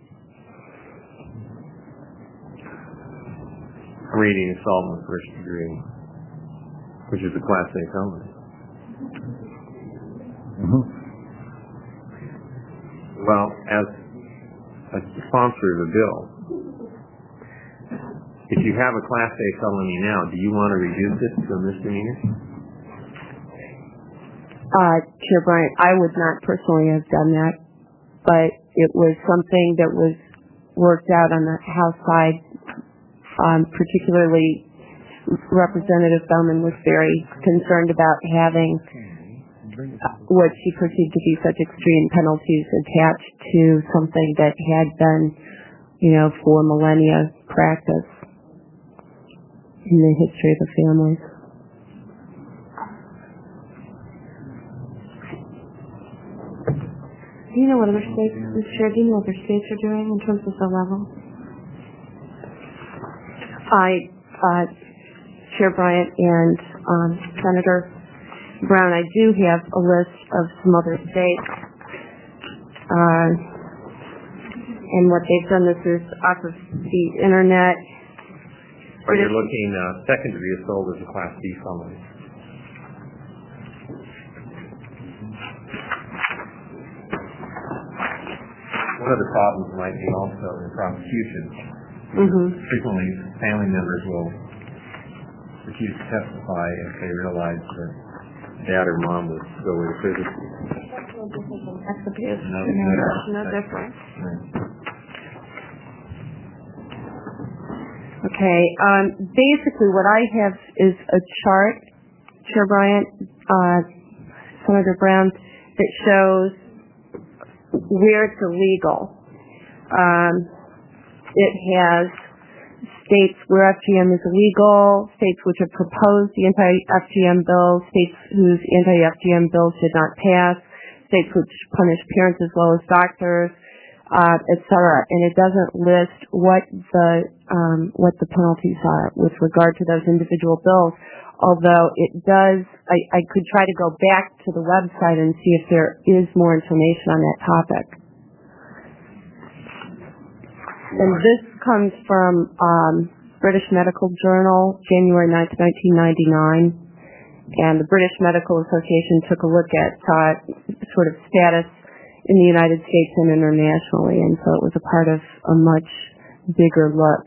I'm reading assault in the first degree, which is a Class A felony. Mm-hmm. Well, as a sponsor of the bill, if you have a Class A felony now, do you want to reduce it to a misdemeanor? Uh, Chair Bryant, I would not personally have done that, but it was something that was worked out on the House side. Um, particularly, Representative Bowman was very concerned about having what she perceived to be such extreme penalties attached to something that had been, you know, for millennia practice in the history of the families. Do you know what other states, Mister Chair, do you know what other states are doing in terms of the level? I, uh, Chair Bryant and um, Senator Brown, I do have a list of some other states, uh, and what they've done. This is off of the internet. Or you're looking uh, second degree assault as a Class B felony. One of the problems might be also in prosecution. Mm-hmm. Frequently, family members will refuse to testify if they realize that dad or mom would go away to prison. That's abuse. No, no, no, no different. Okay. Um, basically, what I have is a chart, Chair Bryant, uh, Senator Brown, that shows where it's illegal. Um, it has states where F G M is illegal, states which have proposed the anti-F G M bill, states whose anti-F G M bills did not pass, states which punish parents as well as doctors, uh, et cetera. And it doesn't list what the um, what the penalties are with regard to those individual bills. Although it does, I, I could try to go back to the website and see if there is more information on that topic. And this comes from um, British Medical Journal, January ninth, nineteen ninety-nine. And the British Medical Association took a look at uh, sort of status in the United States and internationally, and so it was a part of a much bigger look.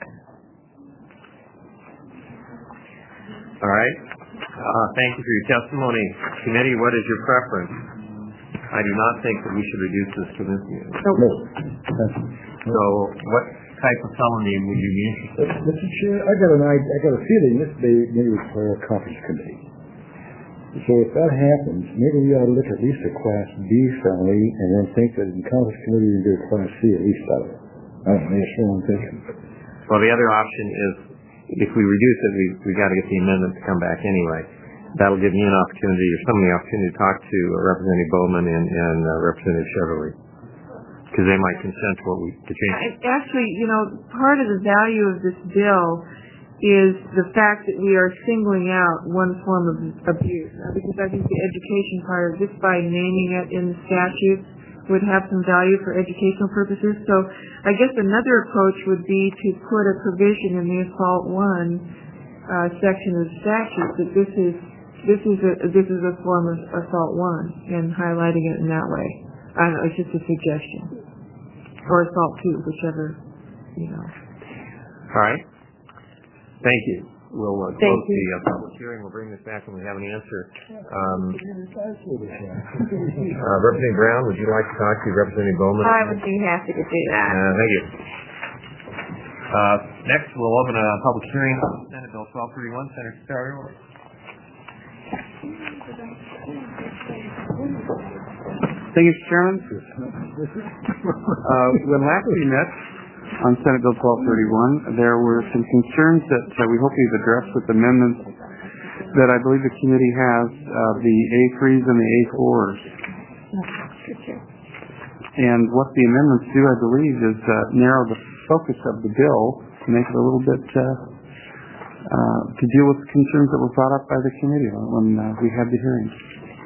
All right. Uh, thank you for your testimony. Committee, what is your preference? I do not think that we should reduce this to this. No. So what type of felony would you be interested in? Mister Chair, I got an idea, I got a feeling this may, may require a conference committee. So if that happens, maybe we ought to look at least a Class B felony and then think that in conference committee we can do a Class C at least out of it. I don't know, that's what I'm thinking. Well, the other option is if we reduce it, we we got to get the amendment to come back anyway. That'll give you an opportunity or somebody an opportunity to talk to uh, Representative Bowman and, and uh, Representative Cheverly, because they might consent to what we to change. Actually, you know, part of the value of this bill is the fact that we are singling out one form of abuse, uh, because I think the education part of just by naming it in the statute would have some value for educational purposes. So I guess another approach would be to put a provision in the assault one uh, section of the statute that this is this is a this is a form of assault one, and highlighting it in that way. I don't know, it's just a suggestion, or assault two, whichever, you know. All right. Thank you. We'll uh, Thank close you. the uh, public hearing. We'll bring this back when we have an answer. Um, uh, Representative Brown, would you like to talk to Representative Bowman? I would be happy to do that. Uh, thank you. Uh, next, we'll open a public hearing on Senate Bill twelve thirty-one. Senator Starr. Thank you, Mister Chairman. Uh, when last we met on Senate Bill twelve thirty-one, there were some concerns that uh, we hope we've addressed with amendments that I believe the committee has, uh, the A threes and the A fours. And what the amendments do, I believe, is uh, narrow the focus of the bill to make it a little bit uh, uh, to deal with the concerns that were brought up by the committee when uh, we had the hearings.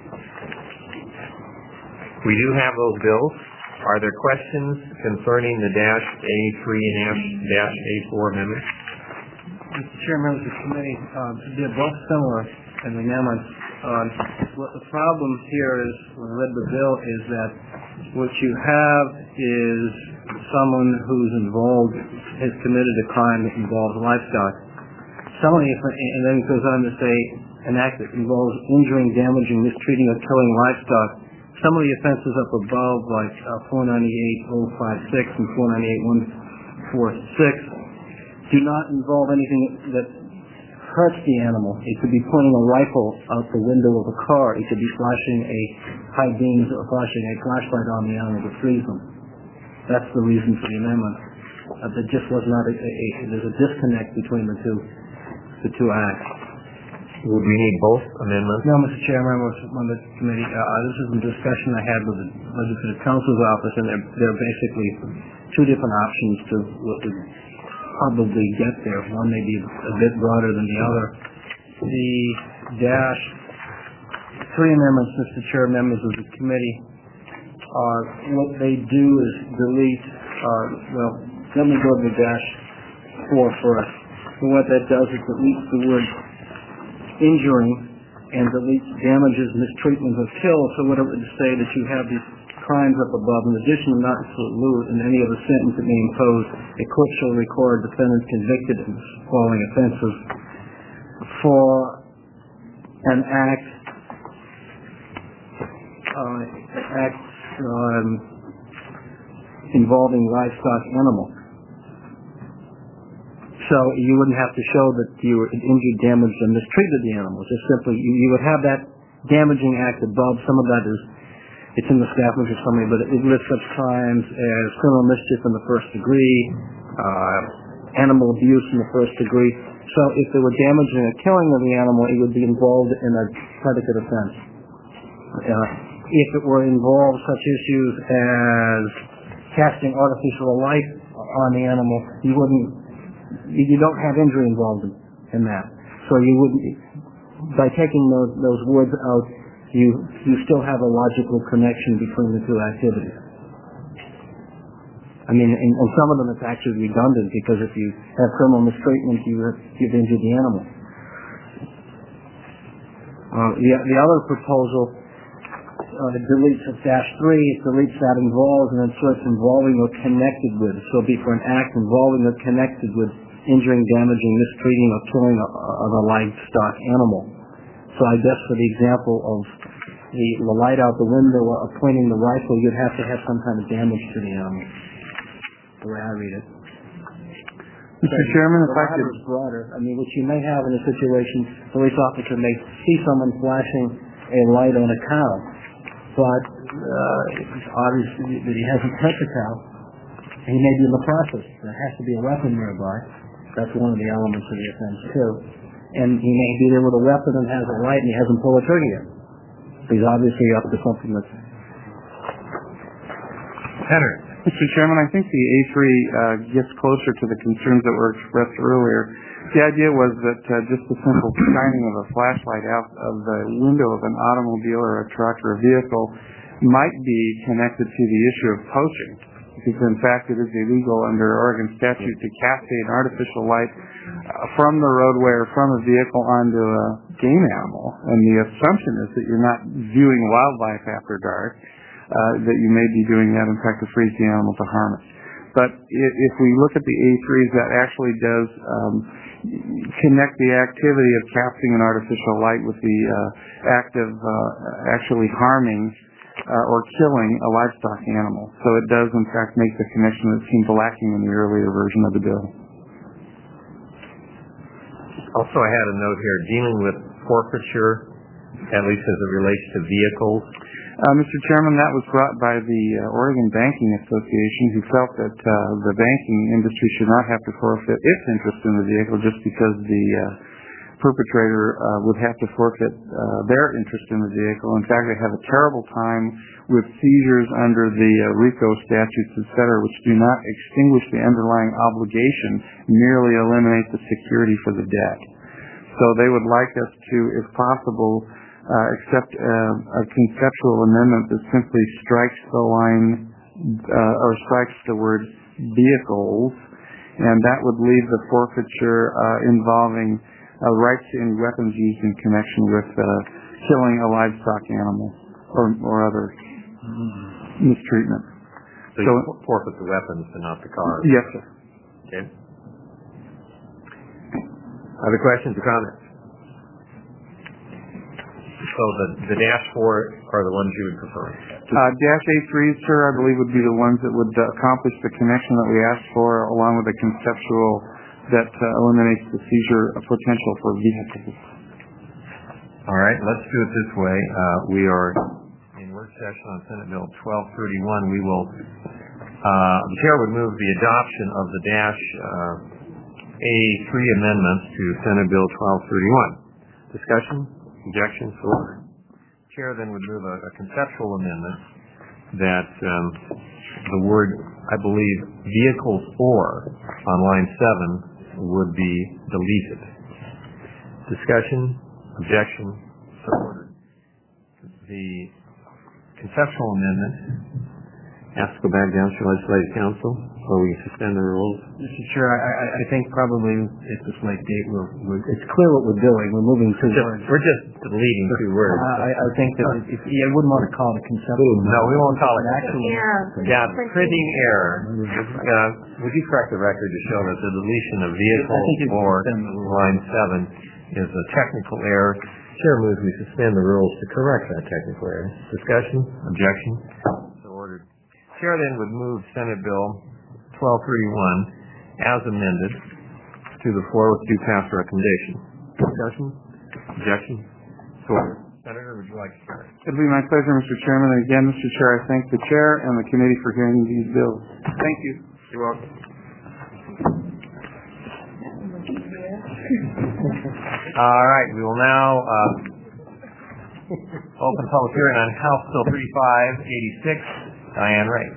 We do have those bills. Are there questions concerning the dash A three and dash A four amendments? Mister Chair, members of the committee, uh, they're both similar in the amendments. Uh, what the problem here is, when I read the bill, is that what you have is someone who's involved, has committed a crime that involves livestock. Somebody, and then it goes on to say, an act that involves injuring, damaging, mistreating, or killing livestock. Some of the offenses up above, like uh, four ninety-eight oh five six and four ninety-eight one forty-six, do not involve anything that hurts the animal. It could be pointing a rifle out the window of a car. It could be flashing a high beams or flashing a flashlight on the animal to freeze them. That's the reason for the amendment. Uh, there just was not a, a, a there's a disconnect between the two, the two acts. Would we need both amendments? No, Mister Chair, members of the committee, uh, this is a discussion I had with the Legislative Counsel's office, and they're, they're basically two different options to what would probably get there. One may be a bit broader than the other. The dash three amendments, Mister Chair, members of the committee, uh, what they do is delete, uh, well, let me go to the dash four first. And what that does is delete the word injuring and deletes damages, mistreatment, or kill. So what it would say that you have these crimes up above. In addition, not to exclude in any other sentence that may impose, a court shall record defendants convicted of the following offenses for an act, uh, act um, involving livestock animals. So you wouldn't have to show that you were injured, damaged, and mistreated the animals. Just simply, you, you would have that damaging act above. Some of that is, it's in the staff notes or something, but it lists such crimes as criminal mischief in the first degree, uh, animal abuse in the first degree. So if there were damaging or killing of the animal, it would be involved in a predicate offense. Uh, if it were involved such issues as casting artificial light on the animal, you wouldn't. You don't have injury involved in, in that. So you wouldn't, by taking those, those words out, you, you still have a logical connection between the two activities. I mean, and, and some of them it's actually redundant, because if you have criminal mistreatment, you have, you've injured the animal. Uh, the, the other proposal uh, deletes a dash three, it deletes that involves, and then inserts involving or connected with. So it'll be for an act involving or connected with injuring, damaging, mistreating, or killing a, of a livestock animal. So I guess for the example of the, the light out the window or pointing the rifle, you'd have to have some kind of damage to the animal, the way I read it. Mister Chairman, if I could... is broader. I mean, what you may have in a situation, the police officer may see someone flashing a light on a cow, but uh, it's obvious that he hasn't touched the cow. He may be in the process. There has to be a weapon nearby. That's one of the elements of the offense, too. And he may be there with a weapon and has a light and he hasn't pulled the trigger yet. He's obviously up to something that's... Henry. Mister Chairman, I think the A three uh, gets closer to the concerns that were expressed earlier. The idea was that uh, just the simple shining of a flashlight out of the window of an automobile or a truck or a vehicle might be connected to the issue of poaching, because in fact it is illegal under Oregon statute to cascade an artificial light uh, from the roadway or from a vehicle onto a game animal. And the assumption is that you're not viewing wildlife after dark, uh, that you may be doing that, in fact, to freeze the animal to harm it. But if we look at the A threes, that actually does um, connect the activity of casting an artificial light with the uh, act of uh, actually harming uh, or killing a livestock animal. So it does, in fact, make the connection that seemed lacking in the earlier version of the bill. Also, I had a note here dealing with forfeiture, at least as it relates to vehicles. Uh, Mister Chairman, that was brought by the uh, Oregon Banking Association, who felt that uh, the banking industry should not have to forfeit its interest in the vehicle just because the uh, perpetrator uh, would have to forfeit uh, their interest in the vehicle. In fact, they have a terrible time with seizures under the uh, RICO statutes, et cetera, which do not extinguish the underlying obligation, merely eliminate the security for the debt. So they would like us to, if possible, Uh, accept uh, a conceptual amendment that simply strikes the line uh, or strikes the word vehicles, and that would leave the forfeiture uh, involving uh, rights to any weapons used in connection with uh, killing a livestock animal or, or other mistreatment. So, so you forfeit the weapons but not the cars? Yes, sir. Okay. Other questions or comments? So the, the dash four are the ones you would prefer? Uh, dash A threes, sir, I believe would be the ones that would uh, accomplish the connection that we asked for, along with the conceptual that uh, eliminates the seizure potential for vehicles. All right, let's do it this way. Uh, we are in work session on Senate Bill twelve thirty-one. We will, uh, the chair would move the adoption of the dash uh, A three amendments to Senate Bill twelve thirty-one. Discussion? Objections? Order. Chair then would move a, a conceptual amendment that um, the word, I believe, vehicles or on line seven would be deleted. Discussion? Objection? So ordered. The conceptual amendment has to go back down to legislative council, or we can suspend the rules. Mister Chair, I, I, I think probably at this late date, we're, we're, it's clear what we're doing. We're moving two just, words. We're just deleting two words. Uh, I, I think that if, if, yeah, I wouldn't want to call it a conceptual. No, we won't call it actually. Yeah, printing error. Uh, would you correct the record to show that the deletion of vehicle or line seven is a technical error? Chair moves we suspend the rules to correct that technical error. Discussion? Objection? So ordered. Chair then would move Senate Bill twelve thirty-one as amended to the floor with due pass recommendation. Discussion? Objection? So ordered. Senator, would you like to start? It would be my pleasure, Mister Chairman. And again, Mister Chair, I thank the Chair and the committee for hearing these bills. Thank you. You're welcome. All right, we will now uh, open public hearing on House Bill thirty-five eighty-six. Diane Ray.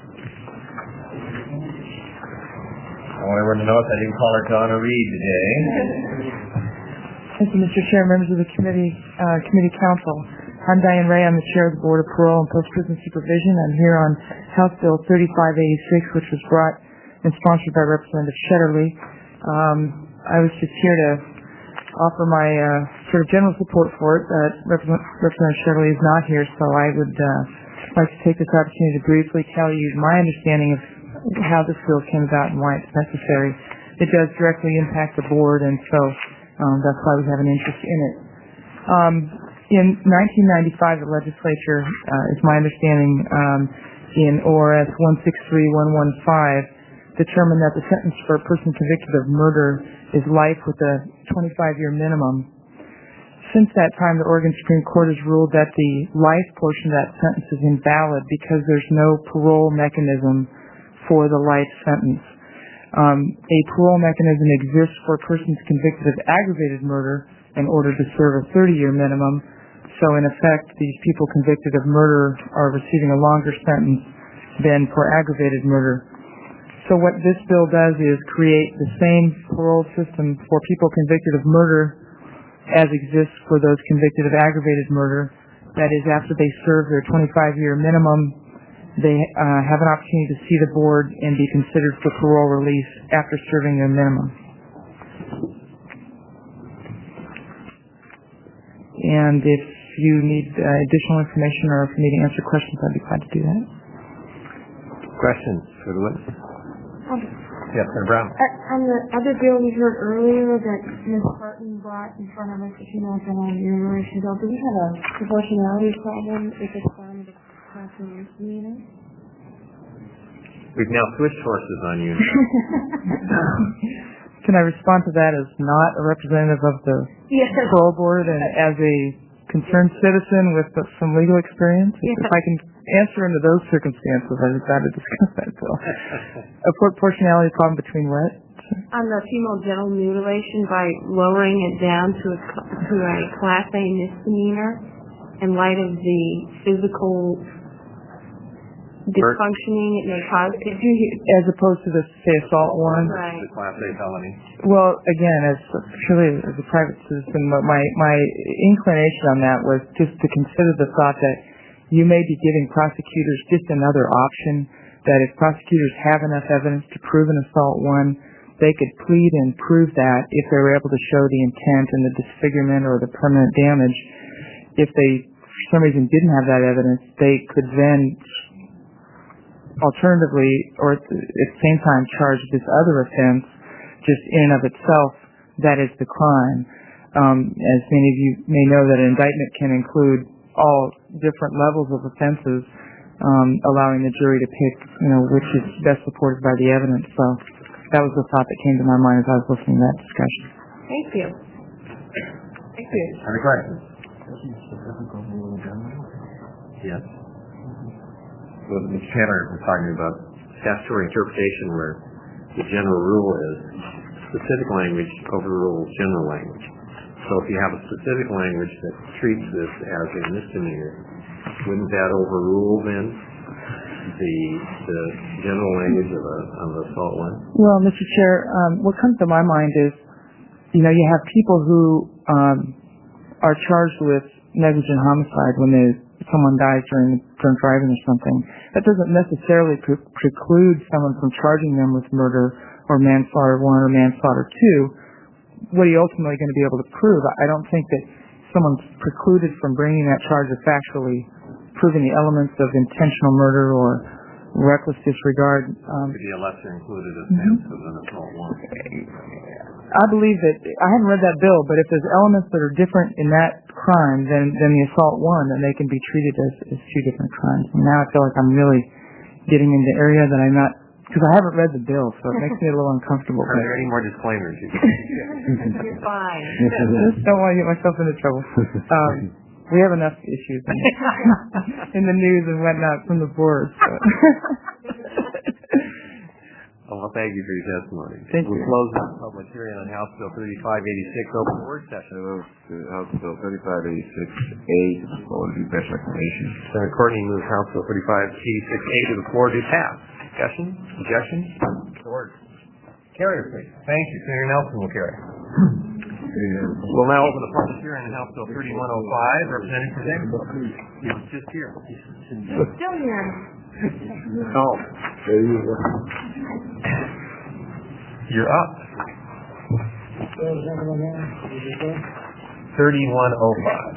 I want everyone to know if I didn't call her Donna Reed today. Thank you, Mister Chair, members of the committee, uh, committee council. I'm Diane Ray. I'm the chair of the Board of Parole and Post-Prison Supervision. I'm here on House Bill thirty-five eighty-six, which was brought and sponsored by Representative Shetterly. Um, I was just here to offer my uh, sort of general support for it. Uh, Representative Shirley is not here, so I would uh, like to take this opportunity to briefly tell you my understanding of how this bill came about and why it's necessary. It does directly impact the board, and so um, that's why we have an interest in it. Um, in nineteen ninety-five, the legislature, uh, is my understanding, um, in O R S one six three one one five, determined that the sentence for a person convicted of murder is life with a twenty-five year minimum. Since that time, the Oregon Supreme Court has ruled that the life portion of that sentence is invalid because there's no parole mechanism for the life sentence. Um, a parole mechanism exists for persons convicted of aggravated murder in order to serve a thirty year minimum. So in effect, these people convicted of murder are receiving a longer sentence than for aggravated murder. So what this bill does is create the same parole system for people convicted of murder as exists for those convicted of aggravated murder. That is, after they serve their twenty-five year minimum, they uh, have an opportunity to see the board and be considered for parole release after serving their minimum. And if you need uh, additional information or if you need to answer questions, I'd be glad to do that. Questions for the witness? Um, Yes, Senator Brown. uh, on the other bill we heard earlier that Miz Barton brought in front of us, if you know, on the immigration bill, do we have a proportionality problem if it's found that it's class A misdemeanor? We've now switched horses on you. Can I respond to that as not a representative of the Yes. parole board and as a concerned citizen with some legal experience? Yes. If I can answer under those circumstances, I'd rather discuss that bill. A proportionality problem between what? On the female genital mutilation by lowering it down to a, to a class A misdemeanor in light of the physical dysfunctioning it may cause. Did you hear? As opposed to the, say, assault one? Right. The Class A felony. Well, again, as surely as a private citizen, my my inclination on that was just to consider the thought that you may be giving prosecutors just another option, that if prosecutors have enough evidence to prove an assault one, they could plead and prove that if they were able to show the intent and the disfigurement or the permanent damage. If they, for some reason, didn't have that evidence, they could then alternatively, or at the, at the same time, charge this other offense just in and of itself, that is the crime. Um, as many of you may know, that an indictment can include all different levels of offenses, um, allowing the jury to pick, you know, which is best supported by the evidence. So that was the thought that came to my mind as I was listening to that discussion. Thank you. Thank you. Any questions? Yes. Well, Mister Tanner was talking about statutory interpretation where the general rule is specific language overrules general language. So if you have a specific language that treats this as a misdemeanor, wouldn't that overrule then the the general language of a of the assault one? Well, Mister Chair, um, what comes to my mind is, you know, you have people who um, are charged with negligent homicide when they someone dies during drunk driving or something. That doesn't necessarily pre- preclude someone from charging them with murder or manslaughter one or manslaughter two. What are you ultimately going to be able to prove? I don't think that someone's precluded from bringing that charge of factually proving the elements of intentional murder or reckless disregard. Um, Could be a lesser included offense mm-hmm. of an assault one. I believe that, I haven't read that bill, but if there's elements that are different in that crime than, than the assault one, then they can be treated as, as two different crimes. And now I feel like I'm really getting into the area that I'm not, because I haven't read the bill, so it makes me a little uncomfortable. Are there any more disclaimers? You're fine. Just don't want to get myself into trouble. Um, we have enough issues in, in the news and whatnot from the board. So. Well, thank you for your testimony. Thank we'll you. close the public hearing on House Bill thirty-five eighty-six, open word session. House Bill thirty-five eighty-six A to the floor to do best recommendation. Senator Courtney moves House Bill thirty-five eighty-six A to the floor to pass. Discussion? Objections? Order. Carrier, please. Thank you. Senator Nelson will carry. We'll now open the public hearing on House Bill thirty-one oh five. Representative Davis. He's just here. He's still here. Oh, there you go. You're up. thirty-one oh five.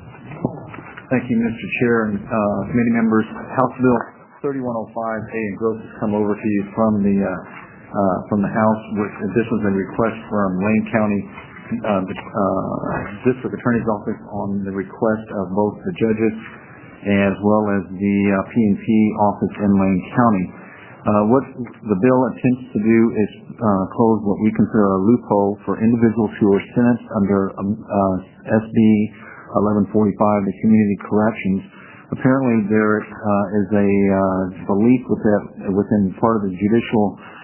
Thank you, Mister Chair and uh, committee members. House Bill thirty-one oh five A engrossed has come over to you from the uh, uh, from the House. Which, this was a request from Lane County uh, the, uh, District Attorney's Office on the request of both the judges as well as the uh, P and P office in Lane County. Uh, what the bill attempts to do is uh, close what we consider a loophole for individuals who are sentenced under um, uh, S B eleven forty-five, the Community Corrections. Apparently, there uh, is a uh, belief with that, within part of the judicial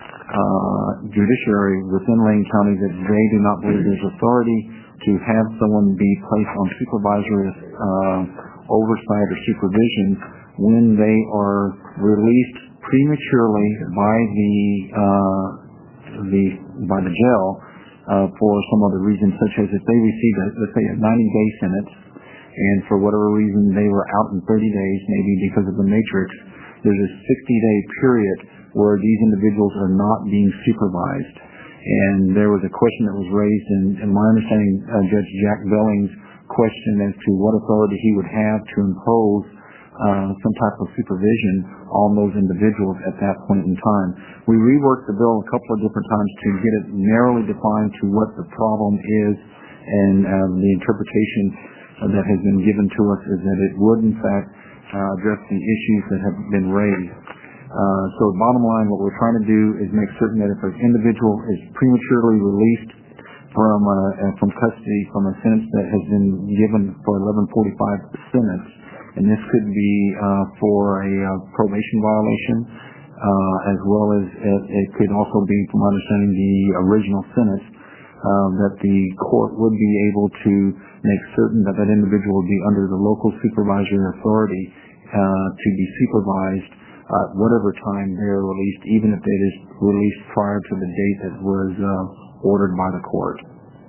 uh, judiciary within Lane County that they do not believe there's authority to have someone be placed on supervisory uh, oversight or supervision when they are released prematurely by the uh, the by the jail uh, for some other reason, such as if they received, a, let's say, a ninety-day sentence, and for whatever reason they were out in thirty days, maybe because of the matrix, there's a sixty-day period where these individuals are not being supervised. And there was a question that was raised, and, and my understanding, uh, Judge Jack Belling's question as to what authority he would have to impose uh, some type of supervision on those individuals at that point in time. We reworked the bill a couple of different times to get it narrowly defined to what the problem is, and uh, the interpretation uh, that has been given to us is that it would, in fact, uh, address the issues that have been raised. Uh, so bottom line, what we're trying to do is make certain that if an individual is prematurely released from uh, from custody from a sentence that has been given for eleven forty-five sentence, and this could be uh, for a uh, probation violation, uh, as well as it, it could also be, from my understanding, the original sentence, uh, that the court would be able to make certain that that individual would be under the local supervisory authority uh, to be supervised at whatever time they are released, even if it is released prior to the date that was uh, ordered by the court.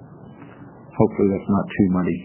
Hopefully that's not too muddy.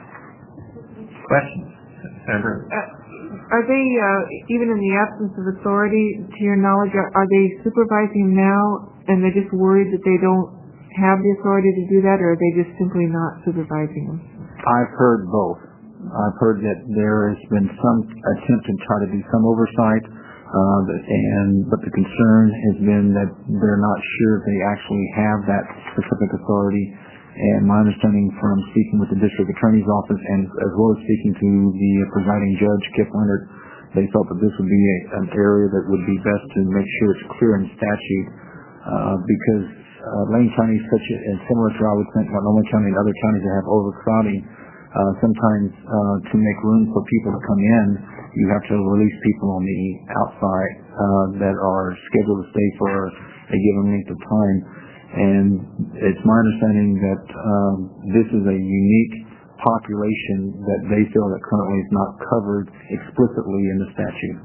Questions? Senator? Uh, are they, uh, even in the absence of authority, to your knowledge, are, are they supervising now and they're just worried that they don't have the authority to do that, or are they just simply not supervising them? I've heard both. I've heard that there has been some attempt to try to do some oversight, uh, and but the concern has been that they're not sure if they actually have that specific authority. And my understanding from speaking with the district attorney's office, and as well as speaking to the presiding judge, Kip Leonard, they felt that this would be a, an area that would be best to make sure it's clear in statute, uh, because uh, Lane County is such a, and similar to, I would think, Multnomah County and other counties that have overcrowding. Uh, sometimes uh, to make room for people to come in, you have to release people on the outside uh, that are scheduled to stay for a given length of time. And it's my understanding that um, this is a unique population that they feel that currently is not covered explicitly in the statute.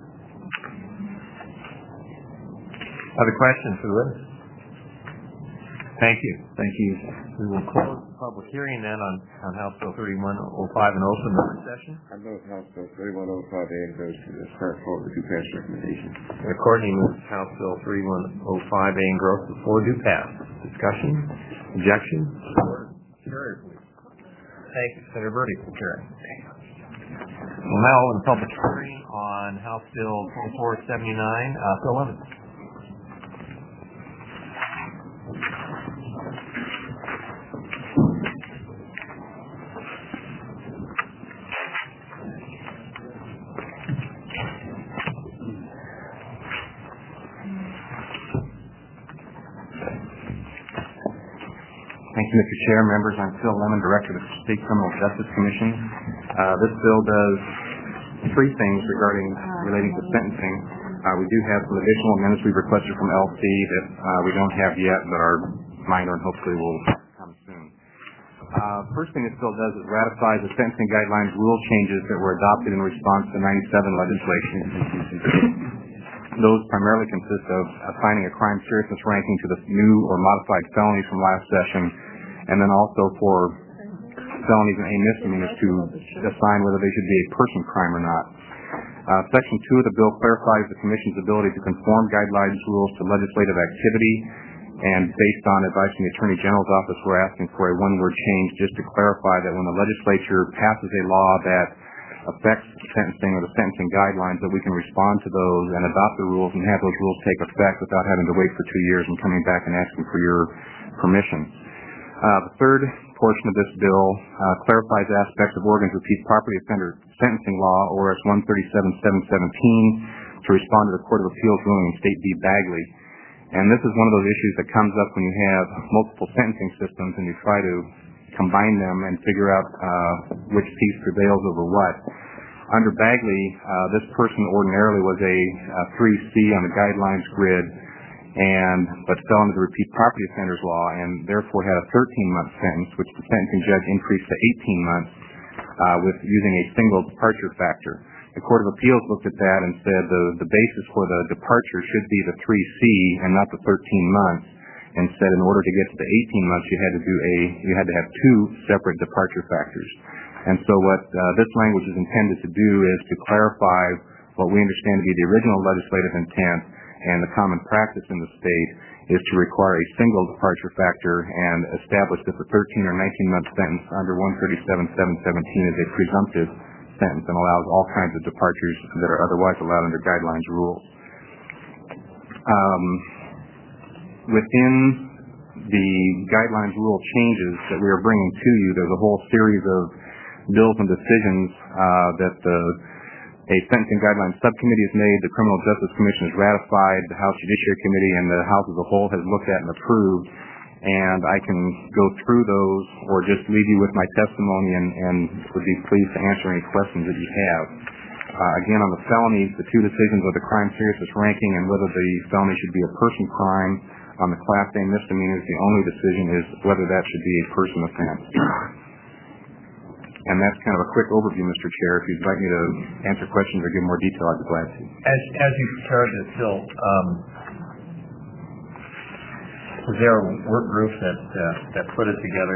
Other questions for the witness? Thank you. Thank you. We will close the public hearing then on, on House Bill thirty-one oh five and open the session. I move House Bill thirty-one oh five A and goes to the current floor with due pass recommendation. And Courtney moves House Bill thirty-one oh five A and gross before due pass. Discussion? Objection? Carried, please. Thank you, Senator Birdie, for carrying. We'll now open the public hearing on House Bill twenty-four seventy-nine. Uh, Phil Evans. Thank you, Mister Chair, members. I'm Phil Lemon, Director of the State Criminal Justice Commission. Uh, this bill does three things regarding relating to sentencing. Uh, we do have some additional amendments we've requested from L C that uh, we don't have yet, but are minor and hopefully will come soon. Uh, first thing this bill does is ratifies the sentencing guidelines rule changes that were adopted in response to ninety-seven legislation. Those primarily consist of assigning a crime seriousness ranking to the new or modified felonies from last session, and then also for felonies and A misdemeanors to assign whether they should be a person crime or not. Uh, Section two of the bill clarifies the Commission's ability to conform guidelines rules to legislative activity And based on advice from the Attorney General's office, we're asking for a one-word change just to clarify that when the legislature passes a law that affects sentencing or the sentencing guidelines, that we can respond to those and adopt the rules and have those rules take effect without having to wait for two years and coming back and asking for your permission. Uh, the third portion of this bill uh, clarifies aspects of Oregon's repeat property offender sentencing law, O R S one thirty-seven seven seventeen, to respond to the Court of Appeals ruling in State v. Bagley. And this is one of those issues that comes up when you have multiple sentencing systems and you try to combine them and figure out uh, which piece prevails over what. Under Bagley, uh, this person ordinarily was a, a three C on the guidelines grid, and but fell into the repeat property offenders law and therefore had a thirteen-month sentence, which the sentencing judge increased to eighteen months uh, with using a single departure factor. The Court of Appeals looked at that and said the, the basis for the departure should be the three C and not the thirteen months, and said in order to get to the eighteen months, you had to do a you had to have two separate departure factors. And so what uh, this language is intended to do is to clarify what we understand to be the original legislative intent and the common practice in the state is to require a single departure factor and establish that the thirteen or nineteen month sentence under one thirty-seven seven seventeen is a presumptive sentence and allows all kinds of departures that are otherwise allowed under guidelines rules. Um, within the guidelines rule changes that we are bringing to you, there's a whole series of bills and decisions uh, that the a sentencing guidelines subcommittee has made, the Criminal Justice Commission has ratified, the House Judiciary Committee and the House as a whole has looked at and approved, and I can go through those or just leave you with my testimony and, and would be pleased to answer any questions that you have. Uh, again, on the felonies, the two decisions are the crime seriousness ranking and whether the felony should be a person crime. On the Class A misdemeanors, the only decision is whether that should be a person offense. And that's kind of a quick overview, Mister Chair. If you'd like me to answer questions or give more detail, I'd be glad to. As as you prepared this bill, um, was there a work group that uh, that put it together?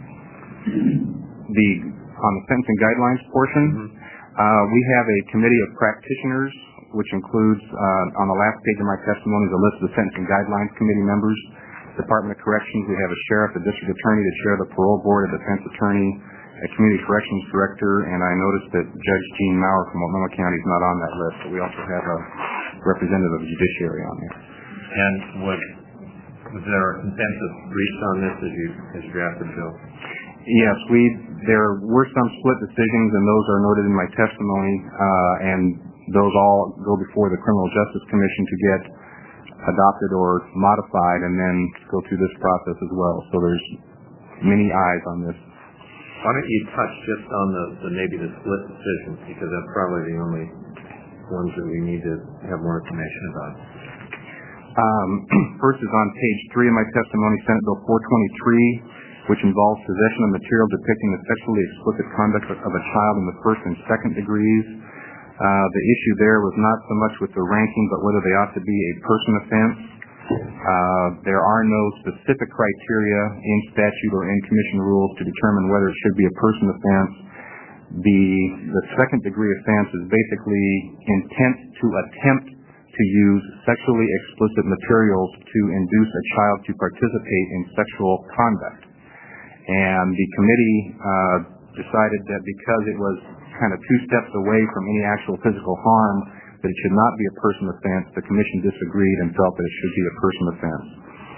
The on the sentencing guidelines portion, mm-hmm. uh, we have a committee of practitioners, which includes uh, on the last page of my testimony is a list of the sentencing guidelines committee members. Department of Corrections, we have a sheriff, a district attorney, the chair of the parole board, a defense attorney, a community corrections director, and I noticed that Judge Gene Maurer from Multnomah County is not on that list, but we also have a representative of the judiciary on there. And what, was there a consensus reached on this as you as you drafted the bill? Yes, we there were some split decisions, and those are noted in my testimony, uh, and those all go before the Criminal Justice Commission to get adopted or modified, and then go through this process as well. So there's many eyes on this. Why don't you touch just on the, the maybe the split decisions, because that's probably the only ones that we need to have more information about. Um, first is on page three of my testimony, Senate Bill four twenty-three, which involves possession of material depicting the sexually explicit conduct of a child in the first and second degrees. Uh, the issue there was not so much with the ranking, but whether they ought to be a person offense. Uh, there are no specific criteria in statute or in commission rules to determine whether it should be a person offense. The, the second degree offense is basically intent to attempt to use sexually explicit materials to induce a child to participate in sexual conduct. And the committee uh, decided that because it was kind of two steps away from any actual physical harm, that it should not be a person offense. The commission disagreed and felt that it should be a person offense.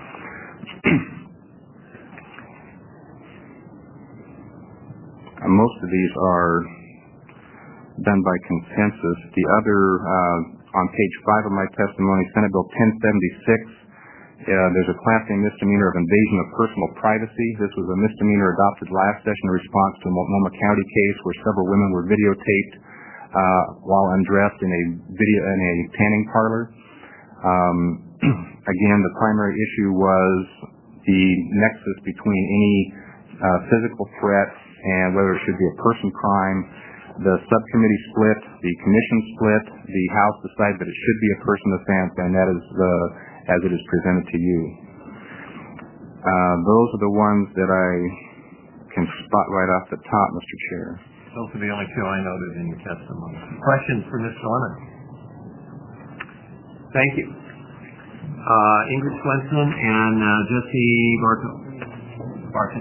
Most of these are done by consensus. The other, uh, on page five of my testimony, Senate Bill ten seventy-six, uh, there's a Class A misdemeanor of invasion of personal privacy. This was a misdemeanor adopted last session in response to a Multnomah County case where several women were videotaped uh, while undressed in a video in a tanning parlor. Um, again, the primary issue was the nexus between any uh, physical threat and whether it should be a person crime. The subcommittee split, the commission split, the House decided that it should be a person offense, and that is the, as it is presented to you. Uh, those are the ones that I can spot right off the top, Mister Chair. Those are the only two I noted in your testimony. Questions for Mister Lemon? Thank you. uh, Ingrid Swenson and uh, Jesse Barton. Barton.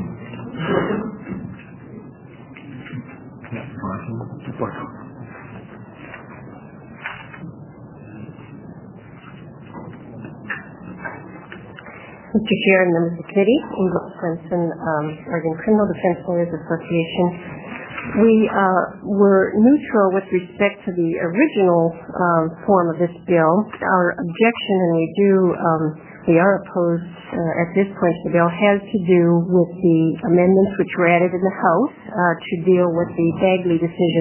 Yeah, Barton. Barton. Mister Chair and members of the committee, Ingrid Swenson, um, Oregon Criminal Defense Lawyers Association. We uh, were neutral with respect to the original um, form of this bill. Our objection, and we do, um, we are opposed uh, at this point to the bill, has to do with the amendments which were added in the House uh, to deal with the Bagley decision.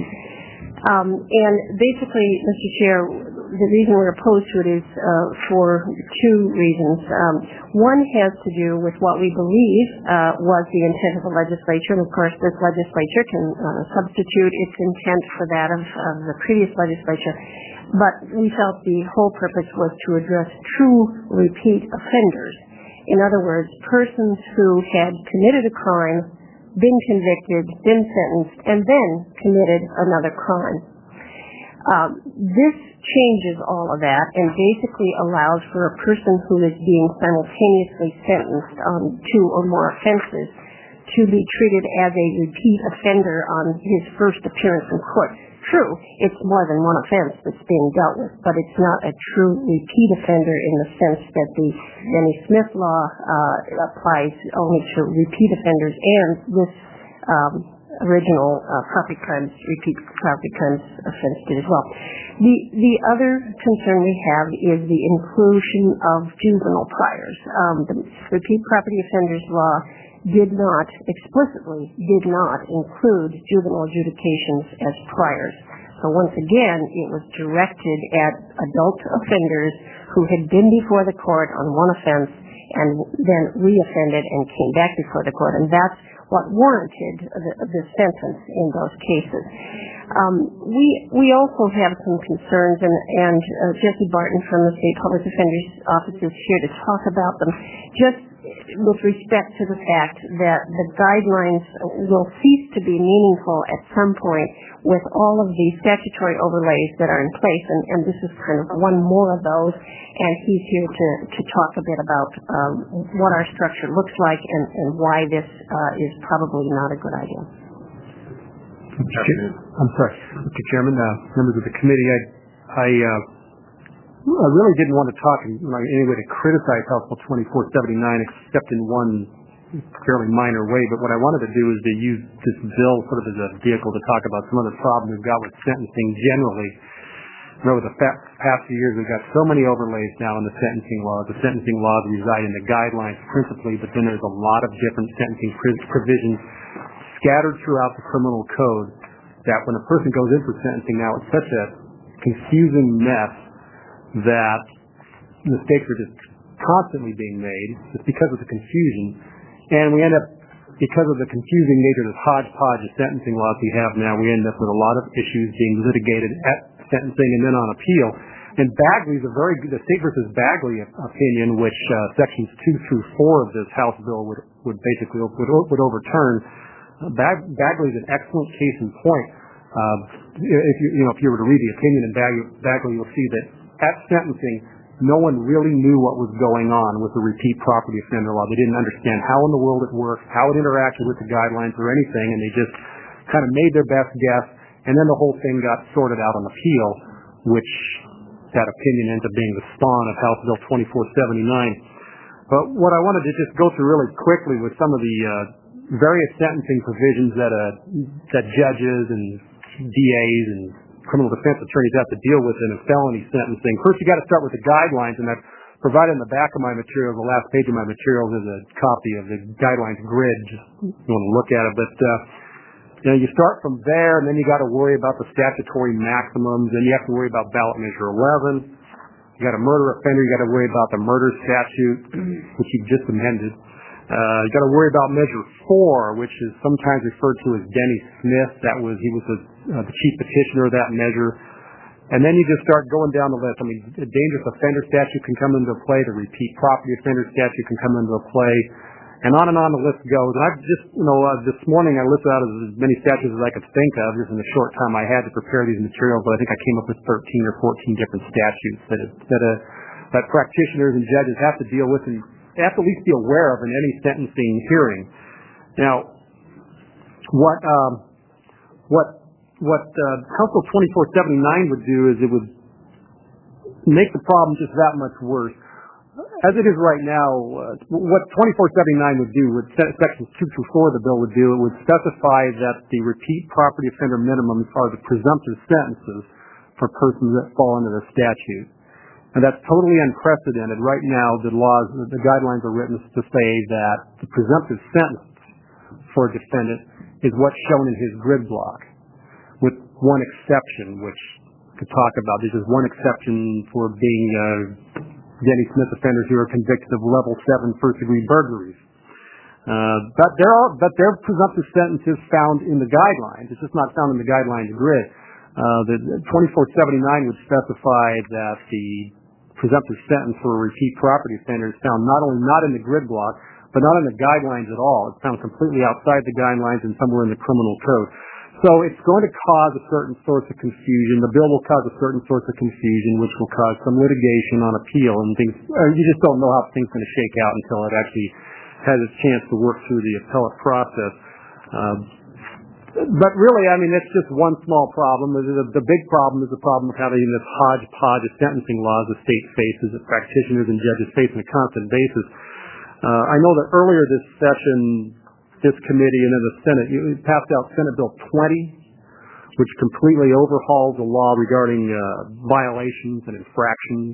Um, and basically, Mister Chair, the reason we're opposed to it is uh, for two reasons. Um, one has to do with what we believe uh, was the intent of the legislature, and of course this legislature can uh, substitute its intent for that of, of the previous legislature. But we felt the whole purpose was to address true repeat offenders. In other words, persons who had committed a crime, been convicted, been sentenced, and then committed another crime. Um, this changes all of that and basically allows for a person who is being simultaneously sentenced on two or more offenses to be treated as a repeat offender on his first appearance in court. True, it's more than one offense that's being dealt with, but it's not a true repeat offender in the sense that the Denny Smith law uh, applies only to repeat offenders, and this um, original uh, property crimes, repeat property crimes offense did as well. The the other concern we have is the inclusion of juvenile priors. Um, the repeat property offenders law did not, explicitly did not include juvenile adjudications as priors. So once again, it was directed at adult offenders who had been before the court on one offense and then reoffended and came back before the court. And that's what warranted the, the sentence in those cases. Um, we we also have some concerns, and, and uh, Jesse Barton from the State Public Defender's Office is here to talk about them, just with respect to the fact that the guidelines will cease to be meaningful at some point with all of the statutory overlays that are in place, and, and this is kind of one more of those, and he's here to, to talk a bit about um, what our structure looks like and, and why this uh, is probably not a good idea. I'm sorry, Mister Chairman, uh, members of the committee, I, I, uh, I really didn't want to talk in any way to criticize House Bill twenty-four seventy-nine except in one fairly minor way, but what I wanted to do is to use this bill sort of as a vehicle to talk about some of the problems we've got with sentencing generally. You know, over the past few years, we've got so many overlays now in the sentencing laws. The sentencing laws reside in the guidelines principally, but then there's a lot of different sentencing provisions scattered throughout the criminal code that when a person goes in for sentencing now, it's such a confusing mess that mistakes are just constantly being made just because of the confusion. And we end up, because of the confusing nature of this hodgepodge of sentencing laws we have now, we end up with a lot of issues being litigated at sentencing and then on appeal. And Bagley's a very good, the State versus Bagley opinion, which uh, sections two through four of this House bill would, would basically would, would overturn. Bag, Bagley's an excellent case in point. Uh, if you, you know, if you were to read the opinion in Bagley, Bagley, you'll see that at sentencing, no one really knew what was going on with the repeat property offender law. They didn't understand how in the world it worked, how it interacted with the guidelines or anything, and they just kind of made their best guess, and then the whole thing got sorted out on appeal, which that opinion ends up being the spawn of House Bill twenty-four seventy-nine. But what I wanted to just go through really quickly was some of the uh, various sentencing provisions that uh, that judges and D As and criminal defense attorneys have to deal with in a felony sentencing. First, you got to start with the guidelines, and I've provided in the back of my materials, the last page of my materials is a copy of the guidelines grid, just if you want to look at it. But uh, you know, you start from there, and then you got to worry about the statutory maximums, and you have to worry about ballot measure eleven. You got a murder offender, you got to worry about the murder statute, which you've just amended. Uh, you got to worry about measure four, which is sometimes referred to as Denny Smith. That was he was the, uh, the chief petitioner of that measure. And then you just start going down the list. I mean, the dangerous offender statute can come into play. The repeat property offender statute can come into play. And on and on the list goes. And I've just, you know, uh, this morning I listed out as many statutes as I could think of just in the short time I had to prepare these materials. But I think I came up with thirteen or fourteen different statutes that, that uh, that practitioners and judges have to deal with and have to at least be aware of in any sentencing hearing. Now, what um, what what uh, House Bill twenty-four seventy-nine would do is it would make the problem just that much worse. As it is right now, uh, what twenty-four seventy-nine would do, what sections two through four of the bill would do, it would specify that the repeat property offender minimums are the presumptive sentences for persons that fall under the statute. And that's totally unprecedented. Right now, the laws, the guidelines are written to say that the presumptive sentence for a defendant is what's shown in his grid block, with one exception, which we could talk about. This is one exception for being uh, Denny Smith offenders who are convicted of level seven first-degree burglaries. Uh, but there are, but there are presumptive sentences found in the guidelines. It's just not found in the guidelines grid. Uh, the twenty-four seventy-nine would specify that the presumptive sentence for a repeat property offender is found not only not in the grid block, but not in the guidelines at all. It's found completely outside the guidelines and somewhere in the criminal code. So it's going to cause a certain source of confusion. The bill will cause a certain source of confusion, which will cause some litigation on appeal and things. Uh, you just don't know how things are going to shake out until it actually has a chance to work through the appellate process. Um, But really, I mean, it's just one small problem. The, the, the big problem is the problem of having this hodgepodge of sentencing laws the state faces, that practitioners and judges face on a constant basis. Uh, I know that earlier this session, this committee and then the Senate, you passed out Senate Bill twenty, which completely overhauls the law regarding uh, violations and infractions,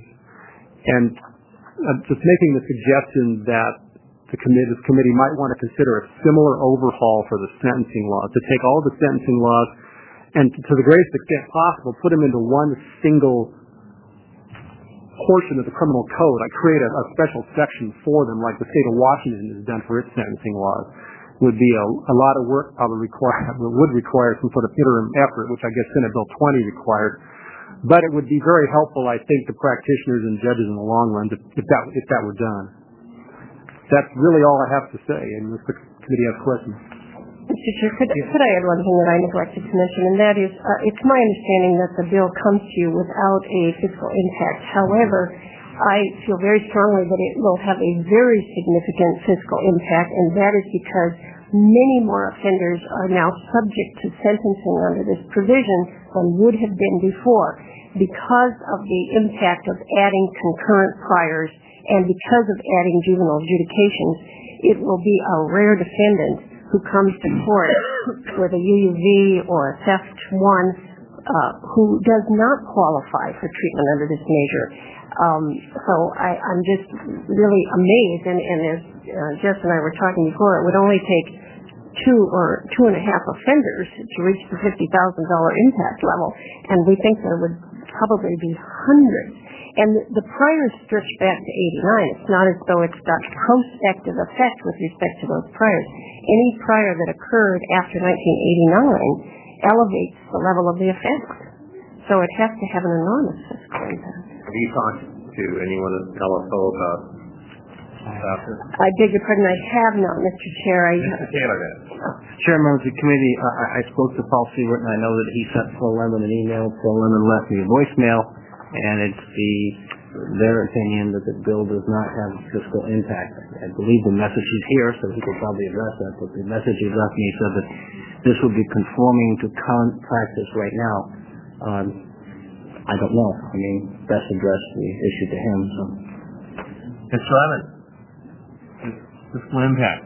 and uh, just making the suggestion that the committee, this committee might want to consider a similar overhaul for the sentencing laws, to take all the sentencing laws and to the greatest extent possible, put them into one single portion of the criminal code. I create a, a special section for them, like the state of Washington has done for its sentencing laws. Would be a, a lot of work, probably require, would require some sort of interim effort, which I guess Senate Bill twenty required. But it would be very helpful, I think, to practitioners and judges in the long run if, if that if that were done. That's really all I have to say, and if the committee has questions. Mister Chair, could, could I add one thing that I neglected to mention, and that is, uh, it's my understanding that the bill comes to you without a fiscal impact. However, I feel very strongly that it will have a very significant fiscal impact, and that is because many more offenders are now subject to sentencing under this provision than would have been before, because of the impact of adding concurrent priors and because of adding juvenile adjudications. It will be a rare defendant who comes to court with a U U V or a theft one uh, who does not qualify for treatment under this measure. Um, so I, I'm just really amazed, and, and as uh, Jess and I were talking before, it would only take two or two and a half offenders to reach the fifty thousand dollars impact level, and we think there would probably be hundreds. And the priors stretch back to eighty-nine. It's not as though it's got prospective effect with respect to those priors. Any prior that occurred after nineteen eighty-nine elevates the level of the offense. So it has to have an enormous fiscal impact. Have you talked to anyone at L F O about this? I beg your pardon, I have not, Mister Chair. I, Mister Taylor did. Chairman of the committee, I, I spoke to Paul Seward, and I know that he sent Phil Lemon an email. Phil Lemon left me a voicemail, and it's the their opinion that the bill does not have fiscal impact. I believe the message is here, so he could probably address that, but the message he left me said that this would be conforming to current practice right now. Um, I don't know. I mean, best address the issue to him. So. Mister Lemon, fiscal impact.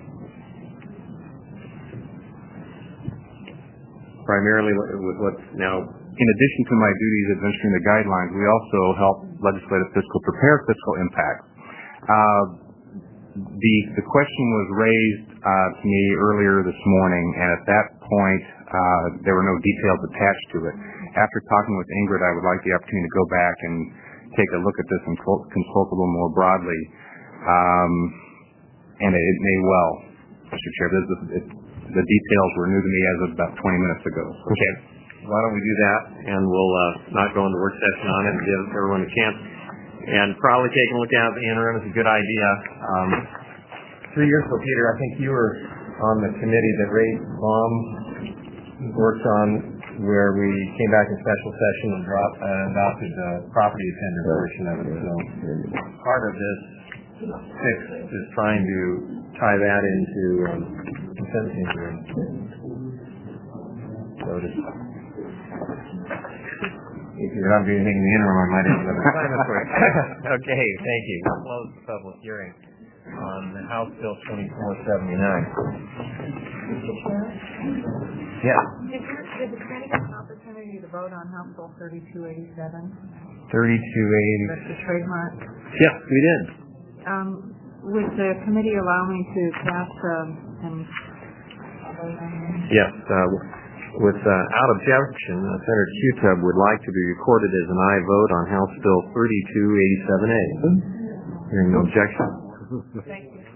Primarily with what's now, in addition to my duties administering the guidelines, we also help legislative fiscal prepare fiscal impacts. Uh, the the question was raised uh, to me earlier this morning, and at that point uh, there were no details attached to it. After talking with Ingrid, I would like the opportunity to go back and take a look at this and consult a little more broadly. Um, and it, it may well, Mister Chair, this, it, the details were new to me as of about twenty minutes ago. Okay. Why don't we do that, and we'll uh, not go into work session on it and give everyone a chance. And probably taking a look at the interim is a good idea. Um, three years ago, Peter, I think you were on the committee that Ray Baum worked on where we came back in special session and dropped, uh, adopted the property offender portion of it. So part of this fix is trying to tie that into um, the sentencing hearing. So just, if you're not doing anything in the interim, I might have to sign it for you. Okay, thank you. We'll close the public hearing on House Bill twenty-four seventy-nine. Yeah. Did, you, did the committee have an opportunity to vote on House Bill thirty-two eighty-seven? thirty-two eighty. That's the trademark. Yes, we did. Um, would the committee allow me to pass um, and Yes. Uh, with uh, out objection, uh, Senator Q-Tub would like to be recorded as an aye vote on House Bill thirty-two eighty-seven A. Hearing no objection. Thank you.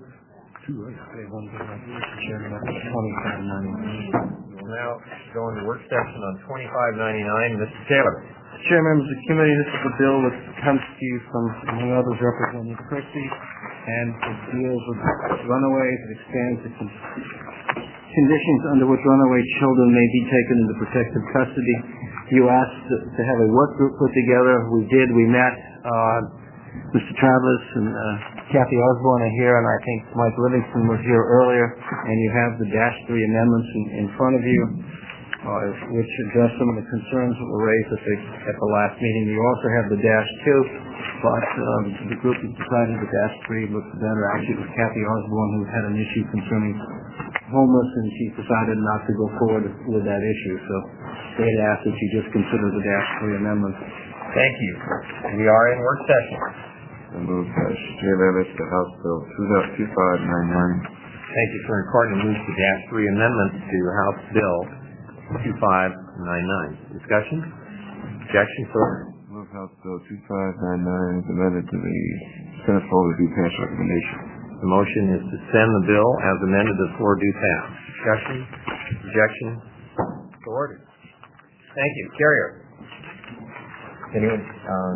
Now, go into work session on twenty-five ninety-nine. Mister Taylor. Chair, members of the committee, this is a bill that comes to you from, among others, Representative Christie, and it deals with runaways. It expands the con- conditions under which runaway children may be taken into protective custody. You asked to, to have a work group put together. We did. We met. Uh, Mister Travis and uh, Kathy Osborne are here, and I think Mike Livingston was here earlier, and you have the dash three amendments in, in front of you, uh, which address some of the concerns that were raised at the, at the last meeting. You also have the dash two, but um, the group has decided the dash three looks better. Actually, it was Kathy Osborne who had an issue concerning homeless, and she decided not to go forward with that issue. So they had asked that you just consider the dash three amendments. Thank you. We are in work session. I move that Chair members to House Bill twenty-five ninety-nine. Thank you for recording and move to dash three amendments to House Bill twenty-five ninety-nine. Discussion? Objection, sir? Move House Bill twenty-five ninety-nine is amended to the Senate floor to do pass recommendation. The motion is to send the bill as amended to the floor do pass. Discussion? Objection? So ordered. Thank you. Carrier. Anyone? Um,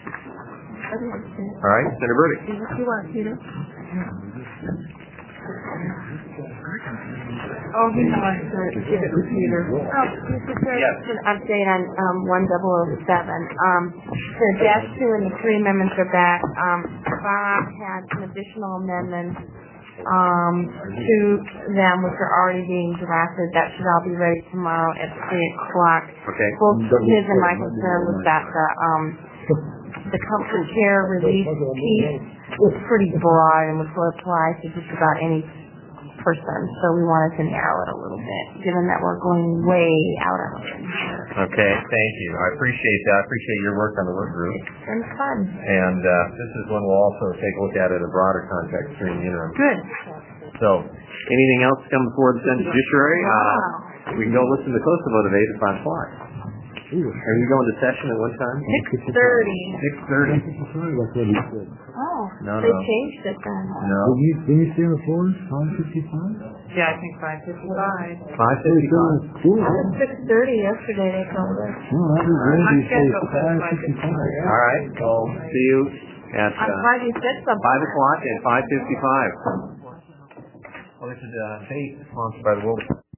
all right, Senator Burdick. What you want, Peter? Oh, he wants to give it to Peter. Oh, Mister Chair, Yes. just an update on um, one double oh seven. Um, the dash two and the three amendments are back. Um, Bob had some additional amendments um, to them, which are already being drafted. That should all be ready tomorrow at three o'clock. Okay. Both his and my concern was that the um, the comfort care release piece was pretty broad and would apply to just about any person. So we wanted to narrow it a little bit, given that we're going way out on it. Okay, thank you. I appreciate that. I appreciate your work on the work group. And fun. And uh, this is one we'll also take a look at in a broader context during the interim. Good. So, anything else come before the Senate Judiciary? Wow. Uh, we can go listen to the close vote at eight at five o'clock. Are you going to session at one time? Six thirty. Six thirty. That's what he said. Oh, No, they no. changed it then. No. Did you, did you stay on the floor? five fifty-five? Yeah, I think five fifty-five. Five fifty-five. Six thirty yesterday they told us. No, I was ready I'm to say scheduled for five five fifty-five. All right. Well, see you at I'm uh, glad you said something. five o'clock and five fifty-five. Well, this is a debate sponsored by the World.